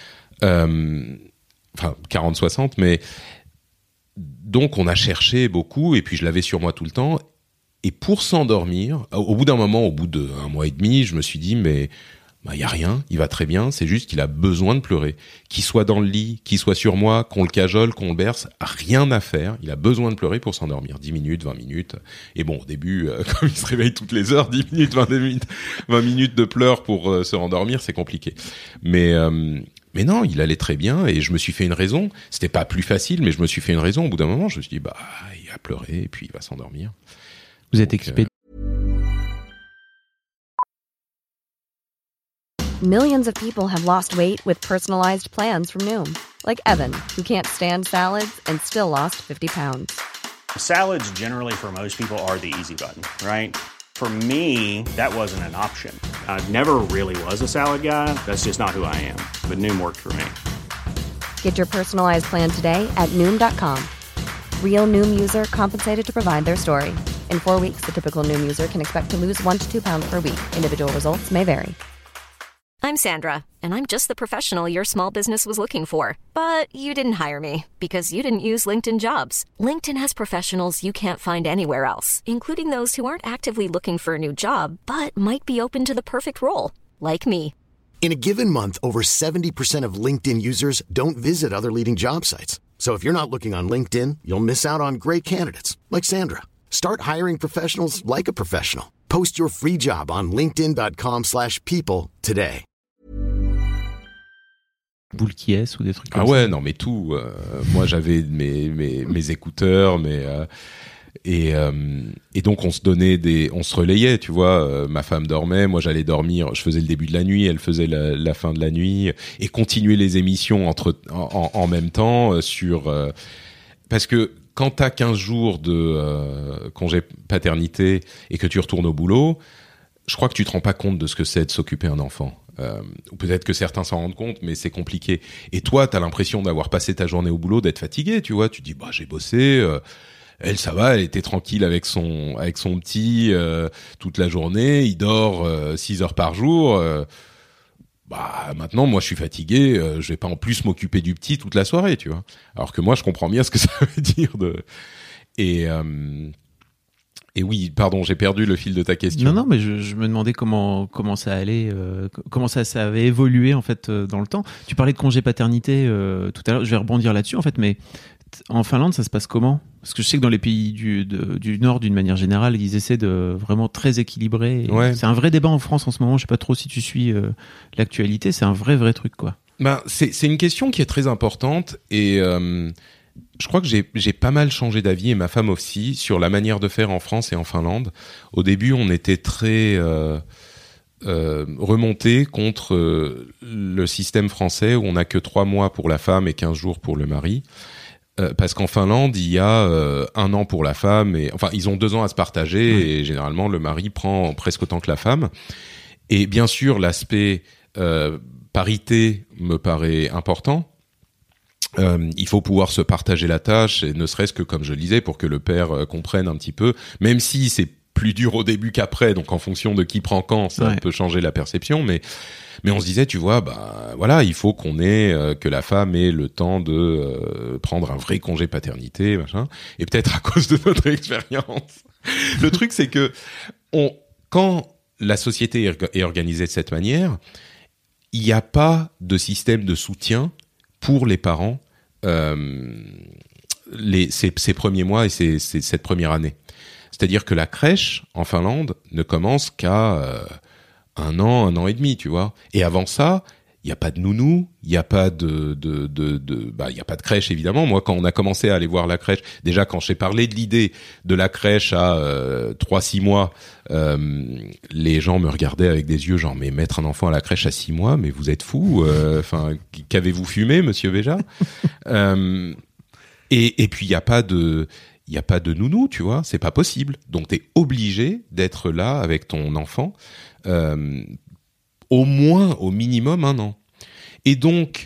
enfin 40-60, mais donc on a cherché beaucoup et puis je l'avais sur moi tout le temps. Et pour s'endormir, au bout d'un moment, au bout d'1 mois et demi, je me suis dit mais y a rien, il va très bien, c'est juste qu'il a besoin de pleurer. Qu'il soit dans le lit, qu'il soit sur moi, qu'on le cajole, qu'on le berce, rien à faire, il a besoin de pleurer pour s'endormir. 10 minutes, 20 minutes. Et bon, au début, comme il se réveille toutes les heures, 10 minutes, 20 minutes de pleurs pour se rendormir, c'est compliqué. Mais non, il allait très bien et je me suis fait une raison. C'était pas plus facile, mais je me suis fait une raison. Au bout d'un moment, je me suis dit, il va pleurer et puis il va s'endormir. Vous êtes équipé Millions of people have lost weight with personalized plans from Noom. Like Evan, who can't stand salads and still lost 50 pounds. Salads generally for most people are the easy button, right? For me, that wasn't an option. I never really was a salad guy. That's just not who I am. But Noom worked for me. Get your personalized plan today at Noom.com. Real Noom user compensated to provide their story. In 4 weeks, the typical Noom user can expect to lose 1 to 2 pounds per week. Individual results may vary. I'm Sandra, and I'm just the professional your small business was looking for. But you didn't hire me because you didn't use LinkedIn Jobs. LinkedIn has professionals you can't find anywhere else, including those who aren't actively looking for a new job, but might be open to the perfect role, like me. In a given month, over 70% of LinkedIn users don't visit other leading job sites. So if you're not looking on LinkedIn, you'll miss out on great candidates like Sandra. Start hiring professionals like a professional. Post your free job on linkedin.com/people today. Boule qui est ou des trucs comme ça. Ah ouais, non mais tout. Moi j'avais mes écouteurs, et donc on se relayait, tu vois. Ma femme dormait, moi j'allais dormir, je faisais le début de la nuit, elle faisait la fin de la nuit, et continuer les émissions en même temps parce que quand t'as 15 jours de congé paternité et que tu retournes au boulot, je crois que tu te rends pas compte de ce que c'est de s'occuper d'un enfant. Ou peut-être que certains s'en rendent compte, mais c'est compliqué. Et toi, t'as l'impression d'avoir passé ta journée au boulot, d'être fatigué, tu vois. Tu dis, j'ai bossé, Elle, ça va, elle était tranquille avec son petit toute la journée. Il dort 6 heures par jour. Maintenant, moi, je suis fatigué. Je vais pas en plus m'occuper du petit toute la soirée, tu vois. Alors que moi, je comprends bien ce que ça veut dire Et oui, pardon, j'ai perdu le fil de ta question. Non, mais je me demandais comment ça allait, comment ça avait évolué en fait dans le temps. Tu parlais de congé paternité tout à l'heure. Je vais rebondir là-dessus en fait, mais en Finlande, ça se passe comment ? Parce que je sais que dans les pays du Nord, d'une manière générale, ils essaient de vraiment très équilibrer. Ouais. C'est un vrai débat en France en ce moment. Je sais pas trop si tu suis l'actualité. C'est un vrai truc, quoi. C'est une question qui est très importante et je crois que j'ai pas mal changé d'avis et ma femme aussi sur la manière de faire en France et en Finlande. Au début, on était très remonté contre le système français où on n'a que 3 mois pour la femme et 15 jours pour le mari. Parce qu'en Finlande, il y a 1 an pour la femme et enfin ils ont 2 ans à se partager et généralement le mari prend presque autant que la femme. Et bien sûr, l'aspect parité me paraît important. Il faut pouvoir se partager la tâche, et ne serait-ce que, comme je le disais, pour que le père comprenne un petit peu, même si c'est plus dur au début qu'après, donc en fonction de qui prend quand, ça peut changer la perception, mais on se disait, tu vois, voilà, il faut que la femme ait le temps de prendre un vrai congé paternité, machin, et peut-être à cause de notre expérience. Le truc, c'est que quand la société est organisée de cette manière, il n'y a pas de système de soutien pour les parents ces premiers mois et cette première année. C'est-à-dire que la crèche en Finlande ne commence qu'à 1 an et demi, tu vois. Et avant ça, il y a pas de nounou, il y a pas il y a pas de crèche évidemment. Moi, quand on a commencé à aller voir la crèche, déjà quand j'ai parlé de l'idée de la crèche à 3-6 mois, les gens me regardaient avec des yeux genre, mais mettre un enfant à la crèche à 6 mois, mais vous êtes fou, enfin, qu'avez-vous fumé, monsieur Béja? Et puis il y a pas de nounou, tu vois, c'est pas possible. Donc t'es obligé d'être là avec ton enfant au minimum 1 an. Et donc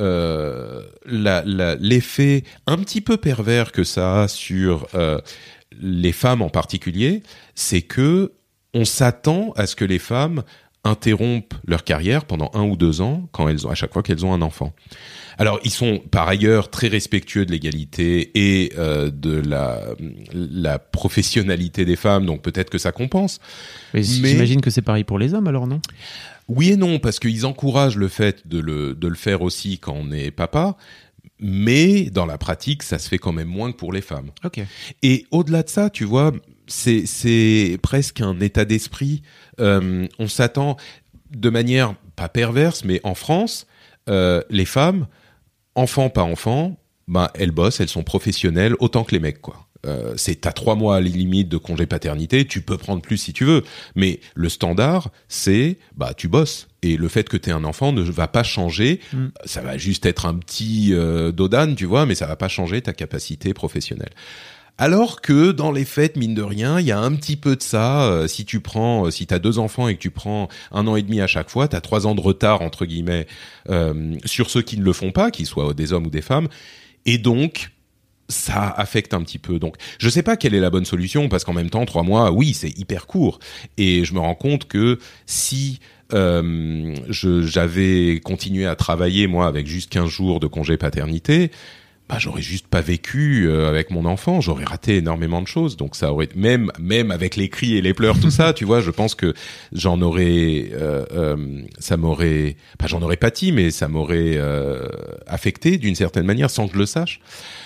l'effet un petit peu pervers que ça a sur les femmes en particulier, c'est que on s'attend à ce que les femmes interrompent leur carrière pendant 1 ou 2 ans à chaque fois qu'elles ont un enfant. Alors, ils sont par ailleurs très respectueux de l'égalité et de la professionnalité des femmes, donc peut-être que ça compense. Mais j'imagine que c'est pareil pour les hommes, alors, non ? Oui et non, parce qu'ils encouragent le fait de le faire aussi quand on est papa, mais dans la pratique, ça se fait quand même moins que pour les femmes. Ok. Et au-delà de ça, tu vois, c'est presque un état d'esprit. On s'attend de manière pas perverse, mais en France, les femmes, enfants pas enfants, elles bossent, elles sont professionnelles autant que les mecs, quoi. T'as 3 mois à la limite de congé paternité, tu peux prendre plus si tu veux, mais le standard, c'est tu bosses. Et le fait que t'aies un enfant ne va pas changer, ça va juste être un petit dodane, tu vois, mais ça va pas changer ta capacité professionnelle. Alors que dans les faits, mine de rien, il y a un petit peu de ça. Si t'as 2 enfants et que tu prends 1 an et demi à chaque fois, t'as 3 ans de retard entre guillemets sur ceux qui ne le font pas, qu'ils soient des hommes ou des femmes, et donc ça affecte un petit peu. Donc, je sais pas quelle est la bonne solution, parce qu'en même temps, 3 mois, oui, c'est hyper court. Et je me rends compte que si j'avais continué à travailler, moi, avec juste 15 jours de congé paternité, j'aurais juste pas vécu avec mon enfant, j'aurais raté énormément de choses. Donc ça aurait, même avec les cris et les pleurs, tout ça, tu vois, je pense que j'en aurais pâti, mais ça m'aurait affecté d'une certaine manière sans que je le sache.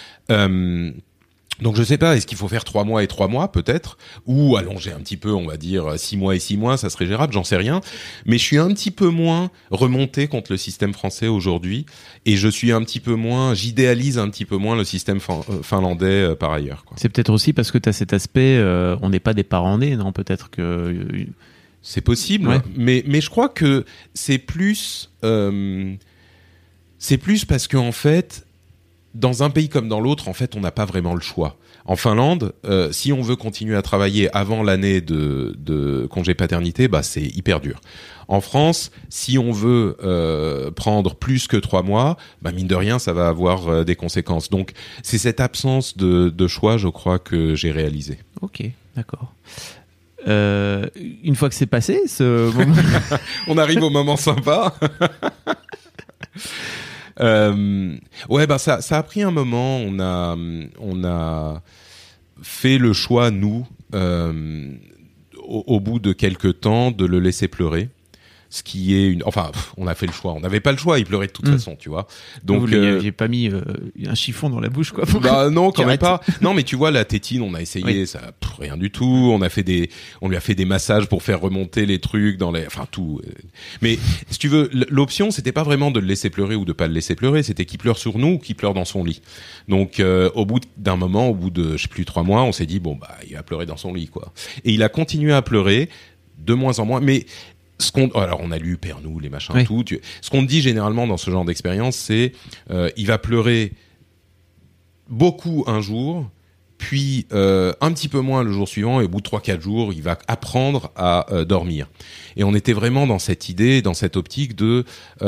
Donc je sais pas, est-ce qu'il faut faire 3 mois et 3 mois peut-être, ou allonger un petit peu, on va dire 6 mois et 6 mois, ça serait gérable, j'en sais rien. Mais je suis un petit peu moins remonté contre le système français aujourd'hui, et j'idéalise un petit peu moins le système finlandais par ailleurs, quoi. C'est peut-être aussi parce que t'as cet aspect, on n'est pas des parents nés, non ? Peut-être que c'est possible, ouais. Mais je crois que c'est plus parce que en fait, dans un pays comme dans l'autre, en fait, on n'a pas vraiment le choix. En Finlande, si on veut continuer à travailler avant l'année de congé paternité, bah c'est hyper dur. En France, si on veut prendre plus que 3 mois, bah mine de rien, ça va avoir des conséquences. Donc, c'est cette absence de choix, je crois, que j'ai réalisé. Ok, d'accord. Une fois que c'est passé, ce moment... On arrive au moment sympa. Ouais, bah ça a pris un moment. On a fait le choix, nous, au bout de quelques temps, de le laisser pleurer. Ce qui est on a fait le choix. On n'avait pas le choix. Il pleurait de toute façon, tu vois. Donc, j'ai pas mis un chiffon dans la bouche, quoi. Bah non, quand même pas. Non, mais tu vois, la tétine, on a essayé, oui. Ça, rien du tout. On lui a fait des massages pour faire remonter les trucs tout. Mais si tu veux, l'option, c'était pas vraiment de le laisser pleurer ou de pas le laisser pleurer. C'était qu'il pleure sur nous ou qu'il pleure dans son lit. Donc, au bout d'un moment, au bout de, 3 mois, on s'est dit, bon, bah, il va pleurer dans son lit, quoi. Et il a continué à pleurer de moins en moins, mais alors on a lu Père Nous, les machins, oui. Tout. Ce qu'on dit généralement dans ce genre d'expérience, c'est il va pleurer beaucoup un jour, puis un petit peu moins le jour suivant, et au bout de 3-4 jours, il va apprendre à dormir. Et on était vraiment dans cette idée, dans cette optique de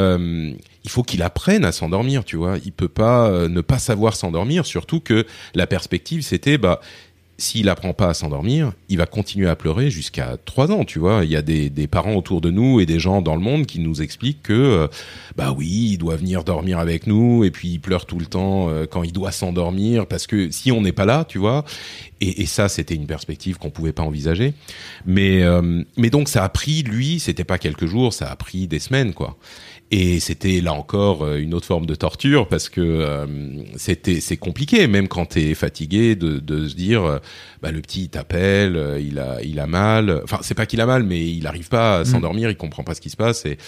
il faut qu'il apprenne à s'endormir, tu vois. Il peut pas ne pas savoir s'endormir, surtout que la perspective, c'était s'il apprend pas à s'endormir, il va continuer à pleurer jusqu'à 3 ans, tu vois. Il y a des parents autour de nous et des gens dans le monde qui nous expliquent que, oui, il doit venir dormir avec nous et puis il pleure tout le temps quand il doit s'endormir parce que si on n'est pas là, tu vois. Et ça, c'était une perspective qu'on pouvait pas envisager. Mais donc ça a pris, lui, c'était pas quelques jours, ça a pris des semaines, quoi. Et c'était là encore une autre forme de torture parce que c'est compliqué même quand t'es fatigué de se dire le petit il t'appelle, il a mal. Enfin c'est pas qu'il a mal mais il arrive pas à s'endormir, il comprend pas ce qui se passe. Et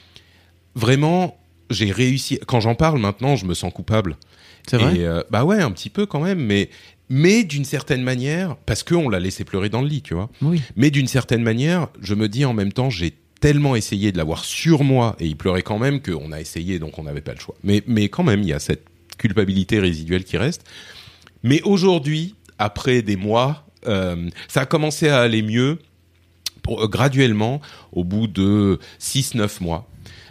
vraiment j'ai réussi. Quand j'en parle maintenant, je me sens coupable. C'est vrai. Et ouais un petit peu quand même, mais d'une certaine manière parce que on l'a laissé pleurer dans le lit, tu vois. Oui. Mais d'une certaine manière, je me dis en même temps j'ai tellement essayé de l'avoir sur moi et il pleurait quand même qu'on a essayé donc on n'avait pas le choix. Mais quand même il y a cette culpabilité résiduelle qui reste. Mais aujourd'hui, après des mois, ça a commencé à aller mieux graduellement au bout de 6-9 mois.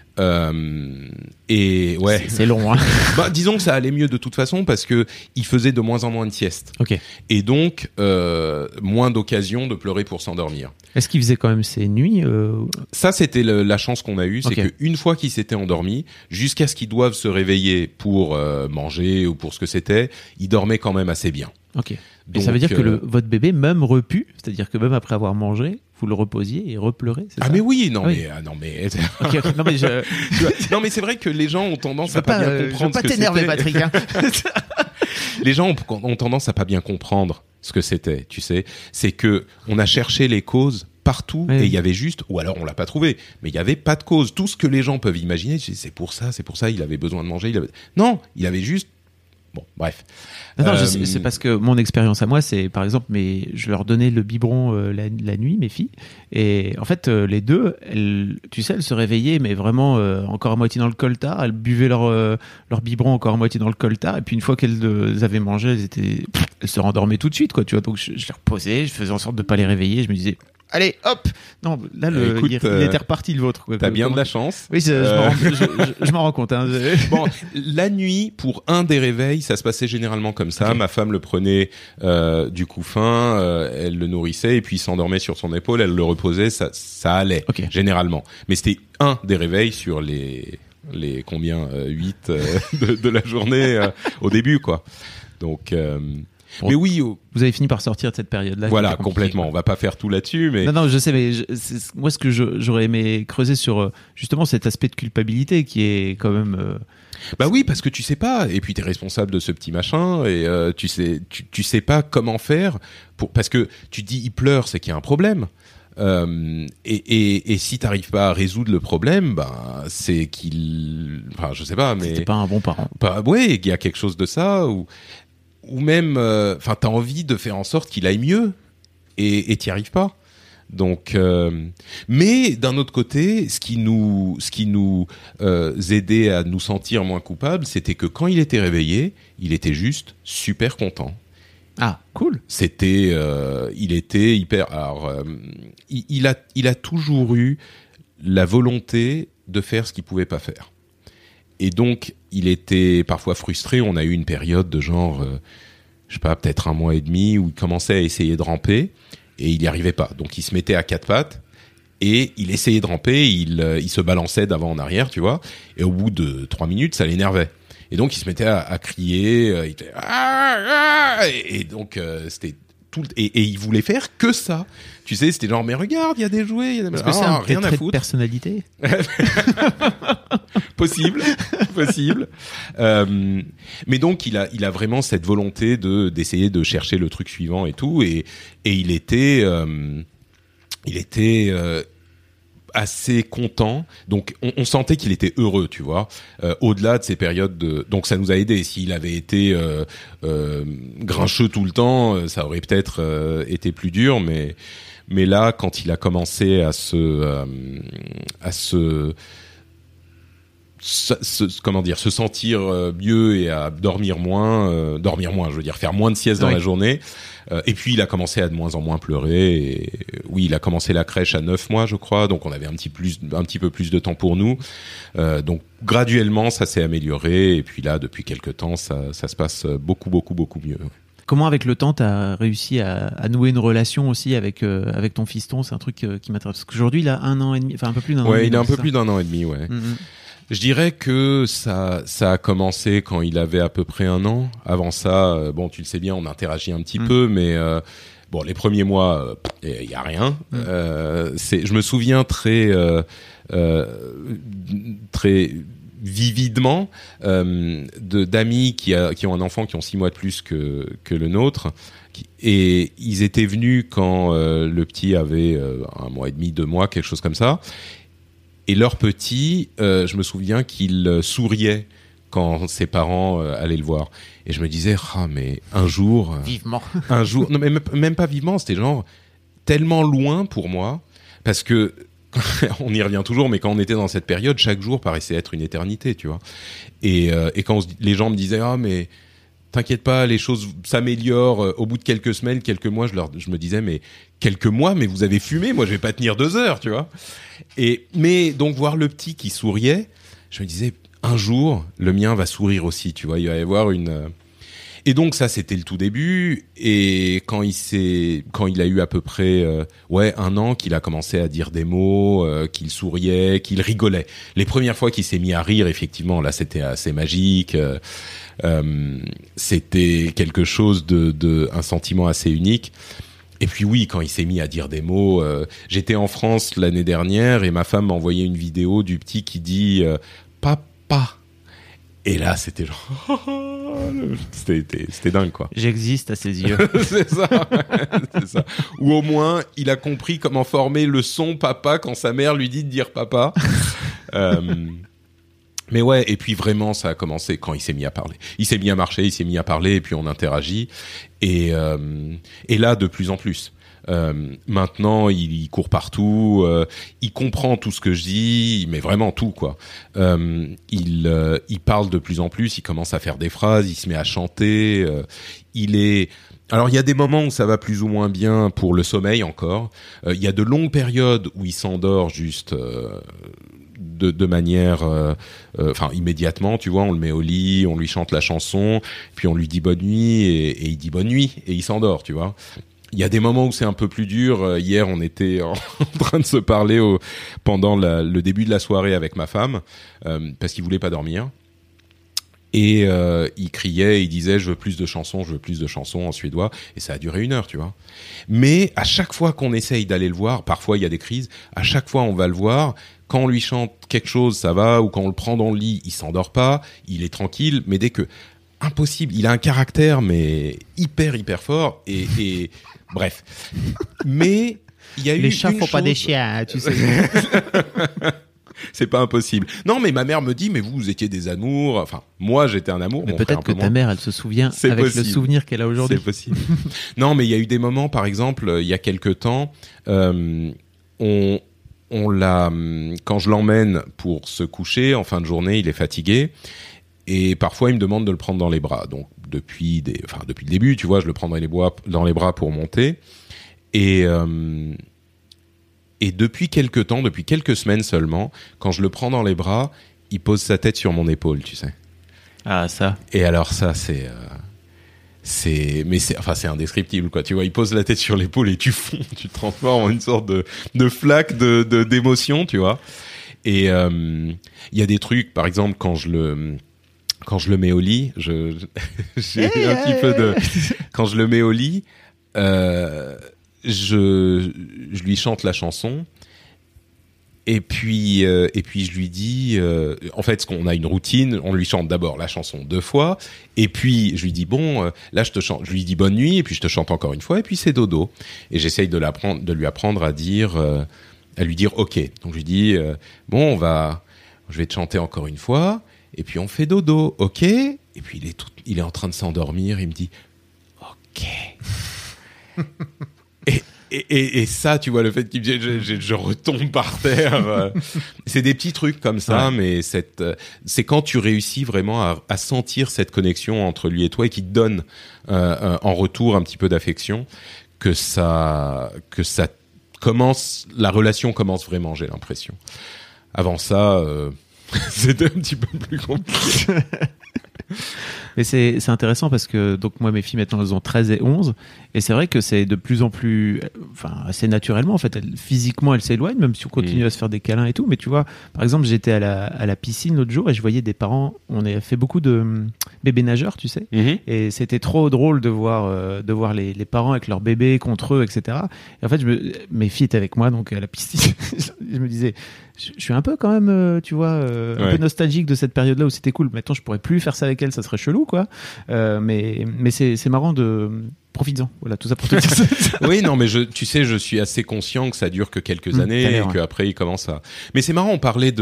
Et ouais, c'est long, hein. Disons que ça allait mieux de toute façon parce que il faisait de moins en moins de siestes. Ok. Et donc moins d'occasions de pleurer pour s'endormir. Est-ce qu'il faisait quand même ses nuits Ça, c'était la chance qu'on a eue, c'est okay. qu'une fois qu'il s'était endormi, jusqu'à ce qu'il doive se réveiller pour manger ou pour ce que c'était, il dormait quand même assez bien. Ok. Donc, et ça veut dire que votre bébé, même repu, c'est-à-dire que même après avoir mangé, vous le reposiez et repleurez, c'est ça ? Mais oui, non oui. mais okay. Non mais non mais c'est vrai que les gens ont tendance à pas bien comprendre. Je veux pas t'énerver, Patrick. Hein. Les gens ont tendance à pas bien comprendre ce que c'était, tu sais. C'est que on a cherché les causes partout et il y avait juste, ou alors on l'a pas trouvé, mais il y avait pas de cause. Tout ce que les gens peuvent imaginer, c'est pour ça, il avait besoin de manger. Non, il avait juste. Bon, bref. Non, c'est parce que mon expérience à moi, c'est par exemple, je leur donnais le biberon la nuit, mes filles, et en fait, les deux, elles se réveillaient, mais vraiment encore à moitié dans le coltard. Elles buvaient leur biberon encore à moitié dans le coltard, et puis une fois qu'elles avaient mangé, elles se rendormaient tout de suite, quoi. Tu vois, donc je les reposais, je faisais en sorte de pas les réveiller, je me disais. Allez, hop! Non, là, il était reparti le vôtre. T'as bien de la chance. Oui, je m'en rends compte. Hein. Bon, la nuit, pour un des réveils, ça se passait généralement comme ça. Okay. Ma femme le prenait du couffin, elle le nourrissait et puis il s'endormait sur son épaule, elle le reposait, ça allait, okay. Généralement. Mais c'était un des réveils sur les combien 8 de la journée au début, quoi. Donc... mais oui, vous avez fini par sortir de cette période-là. Voilà, complètement. On va pas faire tout là-dessus, mais non, je sais, mais moi, ce que j'aurais aimé creuser sur justement cet aspect de culpabilité qui est quand même. Oui, parce que tu sais pas, et puis t'es responsable de ce petit machin, et tu sais pas comment faire parce que tu te dis il pleure, c'est qu'il y a un problème. Et si t'arrives pas à résoudre le problème, c'est qu'il, je sais pas, mais c'était pas un bon parent. Ouais, il y a quelque chose de ça ou même, t'as envie de faire en sorte qu'il aille mieux et t'y arrives pas. Donc, mais d'un autre côté, ce qui nous aidait à nous sentir moins coupables, c'était que quand il était réveillé, il était juste super content. Ah, cool. C'était, il était hyper. Alors, il a toujours eu la volonté de faire ce qu'il pouvait pas faire. Et donc, il était parfois frustré. On a eu une période de genre, je sais pas, peut-être 1 mois et demi, où il commençait à essayer de ramper. Et il n'y arrivait pas. Donc, il se mettait à 4 pattes et il essayait de ramper. Il se balançait d'avant en arrière, tu vois. Et au bout de 3 minutes, ça l'énervait. Et donc, il se mettait à crier. Il était... Et donc, c'était tout... Et il voulait faire que ça. Tu sais, c'était genre, mais regarde, il y a des jouets. Y a des... Est-ce que c'est un rien à trait de foutre. personnalité? Possible. Mais donc il a vraiment cette volonté d'essayer de chercher le truc suivant et tout, et il était assez content. Donc on sentait qu'il était heureux, tu vois. Au-delà de ces périodes donc ça nous a aidé. S'il avait été grincheux tout le temps, ça aurait peut-être été plus dur, mais là, quand il a commencé à se sentir mieux et à dormir moins, je veux dire faire moins de siestes dans la journée. Et puis il a commencé à de moins en moins pleurer. Et oui, il a commencé la crèche à 9 mois, je crois, donc on avait un petit peu plus de temps pour nous. Donc graduellement, ça s'est amélioré. Et puis là, depuis quelque temps, ça se passe beaucoup mieux. Comment, avec le temps, tu as réussi à nouer une relation aussi avec ton fiston? C'est un truc qui m'intéresse. Parce qu'aujourd'hui, il a 1 an et demi, enfin un peu plus d'1 an et demi. Ouais, il a un peu plus d'1 an et demi, ouais. Mm-hmm. Je dirais que ça a commencé quand il avait à peu près 1 an. Avant ça, bon, tu le sais bien, on interagit un petit peu, mais bon, les premiers mois, il y a rien. Je me souviens très vividement d'amis qui ont un enfant qui ont 6 mois de plus que le nôtre, et ils étaient venus quand le petit avait 1 mois et demi, 2 mois, quelque chose comme ça. Et leur petit, je me souviens qu'il souriait quand ses parents allaient le voir. Et je me disais, mais un jour... Vivement. Un jour... Non, mais même pas vivement, c'était genre tellement loin pour moi, parce que on y revient toujours, mais quand on était dans cette période, chaque jour paraissait être une éternité, tu vois. Et quand les gens me disaient, mais... T'inquiète pas, les choses s'améliorent au bout de quelques semaines, quelques mois. Je me disais, mais quelques mois, mais vous avez fumé, moi je vais pas tenir 2 heures, tu vois. Mais donc voir le petit qui souriait, je me disais, un jour, le mien va sourire aussi, tu vois. Il va y avoir une... Et donc ça, c'était le tout début. Et quand il a eu à peu près 1 an, qu'il a commencé à dire des mots, qu'il souriait, qu'il rigolait. Les premières fois qu'il s'est mis à rire, effectivement, là, c'était assez magique. C'était quelque chose un sentiment assez unique. Et puis oui, quand il s'est mis à dire des mots, j'étais en France l'année dernière et ma femme m'a envoyé une vidéo du petit qui dit papa. Et là, c'était genre c'était dingue, quoi. J'existe à ses yeux. C'est ça. Ou au moins, il a compris comment former le son papa quand sa mère lui dit de dire papa. Mais ouais, et puis vraiment, ça a commencé quand il s'est mis à parler. Il s'est mis à marcher, il s'est mis à parler, et puis on interagit. Et là, de plus en plus. Maintenant, il court partout, il comprend tout ce que je dis, mais vraiment tout, quoi. Il parle de plus en plus, il commence à faire des phrases, il se met à chanter. Alors, il y a des moments où ça va plus ou moins bien pour le sommeil encore. Il y a de longues périodes où il s'endort juste... de manière immédiatement, tu vois, on le met au lit, on lui chante la chanson, puis on lui dit bonne nuit et il dit bonne nuit et il s'endort, tu vois. Il y a des moments où c'est un peu plus dur. Hier, on était en train de se parler pendant le début de la soirée avec ma femme parce qu'il voulait pas dormir. Et il criait, il disait je veux plus de chansons en suédois, et ça a duré 1 heure, tu vois. Mais à chaque fois qu'on essaye d'aller le voir, parfois il y a des crises, à chaque fois on va le voir, quand on lui chante quelque chose, ça va, ou quand on le prend dans le lit, il s'endort pas, il est tranquille, mais dès que impossible, il a un caractère mais hyper fort et bref. Mais il y a eu les chats une font chose... pas des chiens, tu sais. C'est pas impossible. Non, mais ma mère me dit, mais vous étiez des amours. Enfin, moi, j'étais un amour. Mais peut-être que ta mère, elle se souvient C'est avec possible. le souvenir qu'elle a aujourd'hui. C'est possible. Non, mais il y a eu des moments, par exemple, il y a quelque temps, on l'a, quand je l'emmène pour se coucher en fin de journée, il est fatigué. Et parfois, il me demande de le prendre dans les bras. Donc, depuis le début, tu vois, je le prends dans les bras pour monter. Et depuis quelques temps, depuis quelques semaines seulement, quand je le prends dans les bras, il pose sa tête sur mon épaule, tu sais. Ah, ça. Et alors ça, c'est indescriptible, quoi. Tu vois, il pose la tête sur l'épaule et tu fonds, tu te transformes en une sorte de flaque d'émotion, tu vois. Et il y a des trucs, par exemple, quand je le mets au lit, quand je le mets au lit, je lui chante la chanson. Et puis je lui dis, en fait, on a une routine, on lui chante d'abord la chanson 2 fois, et puis je lui dis là je lui dis bonne nuit, et puis je te chante encore une fois, et puis c'est dodo. Et j'essaye de lui apprendre à lui dire ok. Donc je lui dis je vais te chanter encore une fois, et puis on fait dodo, ok. Et puis il est en train de s'endormir, il me dit ok. Et ça, tu vois, le fait qu'il je retombe par terre, c'est des petits trucs comme ça, ouais. Mais c'est quand tu réussis vraiment à sentir cette connexion entre lui et toi et qui te donne en retour un petit peu d'affection que ça commence, la relation commence vraiment, j'ai l'impression. Avant ça, c'était un petit peu plus compliqué. Mais c'est intéressant parce que donc moi mes filles maintenant elles ont 13 et 11 et c'est vrai que c'est de plus en plus assez naturellement en fait physiquement elles s'éloignent même si on continue à se faire des câlins et tout, mais tu vois par exemple j'étais à la piscine l'autre jour et je voyais des parents, on a fait beaucoup de bébés nageurs tu sais, et c'était trop drôle de voir les parents avec leurs bébés contre eux, etc. Et en fait mes filles étaient avec moi donc à la piscine. Je me disais je suis un peu quand même tu vois un peu nostalgique de cette période là où c'était cool. Maintenant je pourrais plus faire ça avec elles, ça serait chelou quoi, mais c'est marrant profites-en, voilà, tout ça pour te dire ça. Oui, non, mais tu sais, je suis assez conscient que ça dure que quelques années et qu'après il commence à. Mais c'est marrant, on parlait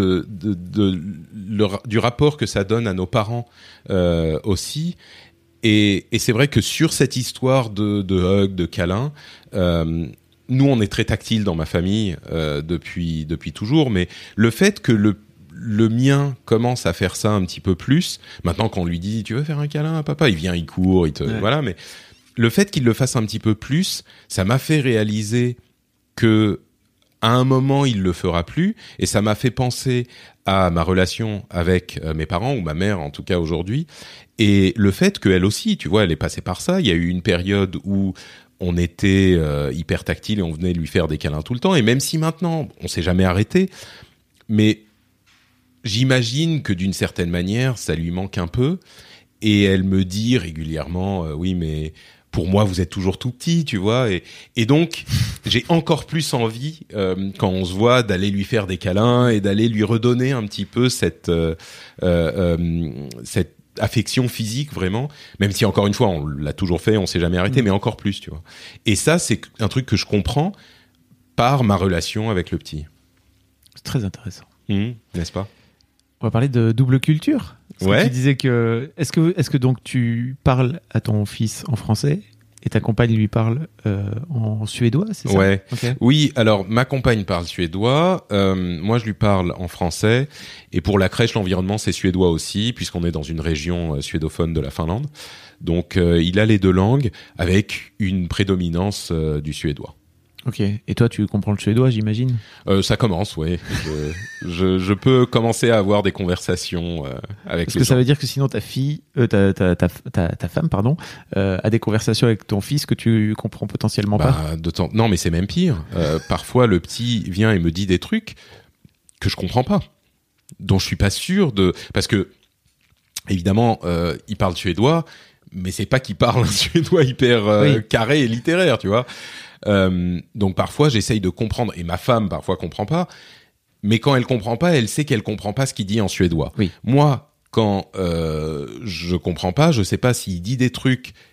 du rapport que ça donne à nos parents aussi, et c'est vrai que sur cette histoire de hug, de câlin, nous on est très tactile dans ma famille depuis toujours, mais le fait que le mien commence à faire ça un petit peu plus. Maintenant, quand on lui dit, tu veux faire un câlin à papa, il vient, il court, voilà. Mais le fait qu'il le fasse un petit peu plus, ça m'a fait réaliser que à un moment, il le fera plus, et ça m'a fait penser à ma relation avec mes parents ou ma mère, en tout cas aujourd'hui, et le fait qu'elle aussi, tu vois, elle est passée par ça. Il y a eu une période où on était hyper tactile et on venait lui faire des câlins tout le temps, et même si maintenant, on s'est jamais arrêté, mais j'imagine que d'une certaine manière, ça lui manque un peu. Et elle me dit régulièrement, oui, mais pour moi, vous êtes toujours tout petit, tu vois. Et donc, j'ai encore plus envie, quand on se voit, d'aller lui faire des câlins et d'aller lui redonner un petit peu cette affection physique, vraiment. Même si, encore une fois, on l'a toujours fait, on s'est jamais arrêté, mais encore plus, tu vois. Et ça, c'est un truc que je comprends par ma relation avec le petit. C'est très intéressant. N'est-ce pas ? On va parler de double culture. Ouais. Tu disais que est-ce que donc tu parles à ton fils en français et ta compagne lui parle en suédois, c'est ça ? Ouais. Okay. Oui, alors ma compagne parle suédois, moi je lui parle en français, et pour la crèche, l'environnement c'est suédois aussi, puisqu'on est dans une région suédophone de la Finlande. Donc il a les deux langues avec une prédominance du suédois. Ok. Et toi, tu comprends le suédois, j'imagine ? Ça commence, ouais. Je peux commencer à avoir des conversations avec. Parce que ça veut dire que sinon ta fille, ta femme, pardon, a des conversations avec ton fils que tu comprends potentiellement pas. Non, mais c'est même pire. Parfois, le petit vient et me dit des trucs que je comprends pas, dont je suis pas sûr de, parce que évidemment, il parle suédois, mais c'est pas qu'il parle un suédois hyper carré et littéraire, tu vois. Donc parfois j'essaye de comprendre, et ma femme parfois comprend pas, mais quand elle comprend pas, elle sait qu'elle comprend pas ce qu'il dit en suédois. Moi, quand je comprends pas, je sais pas s'il dit des trucs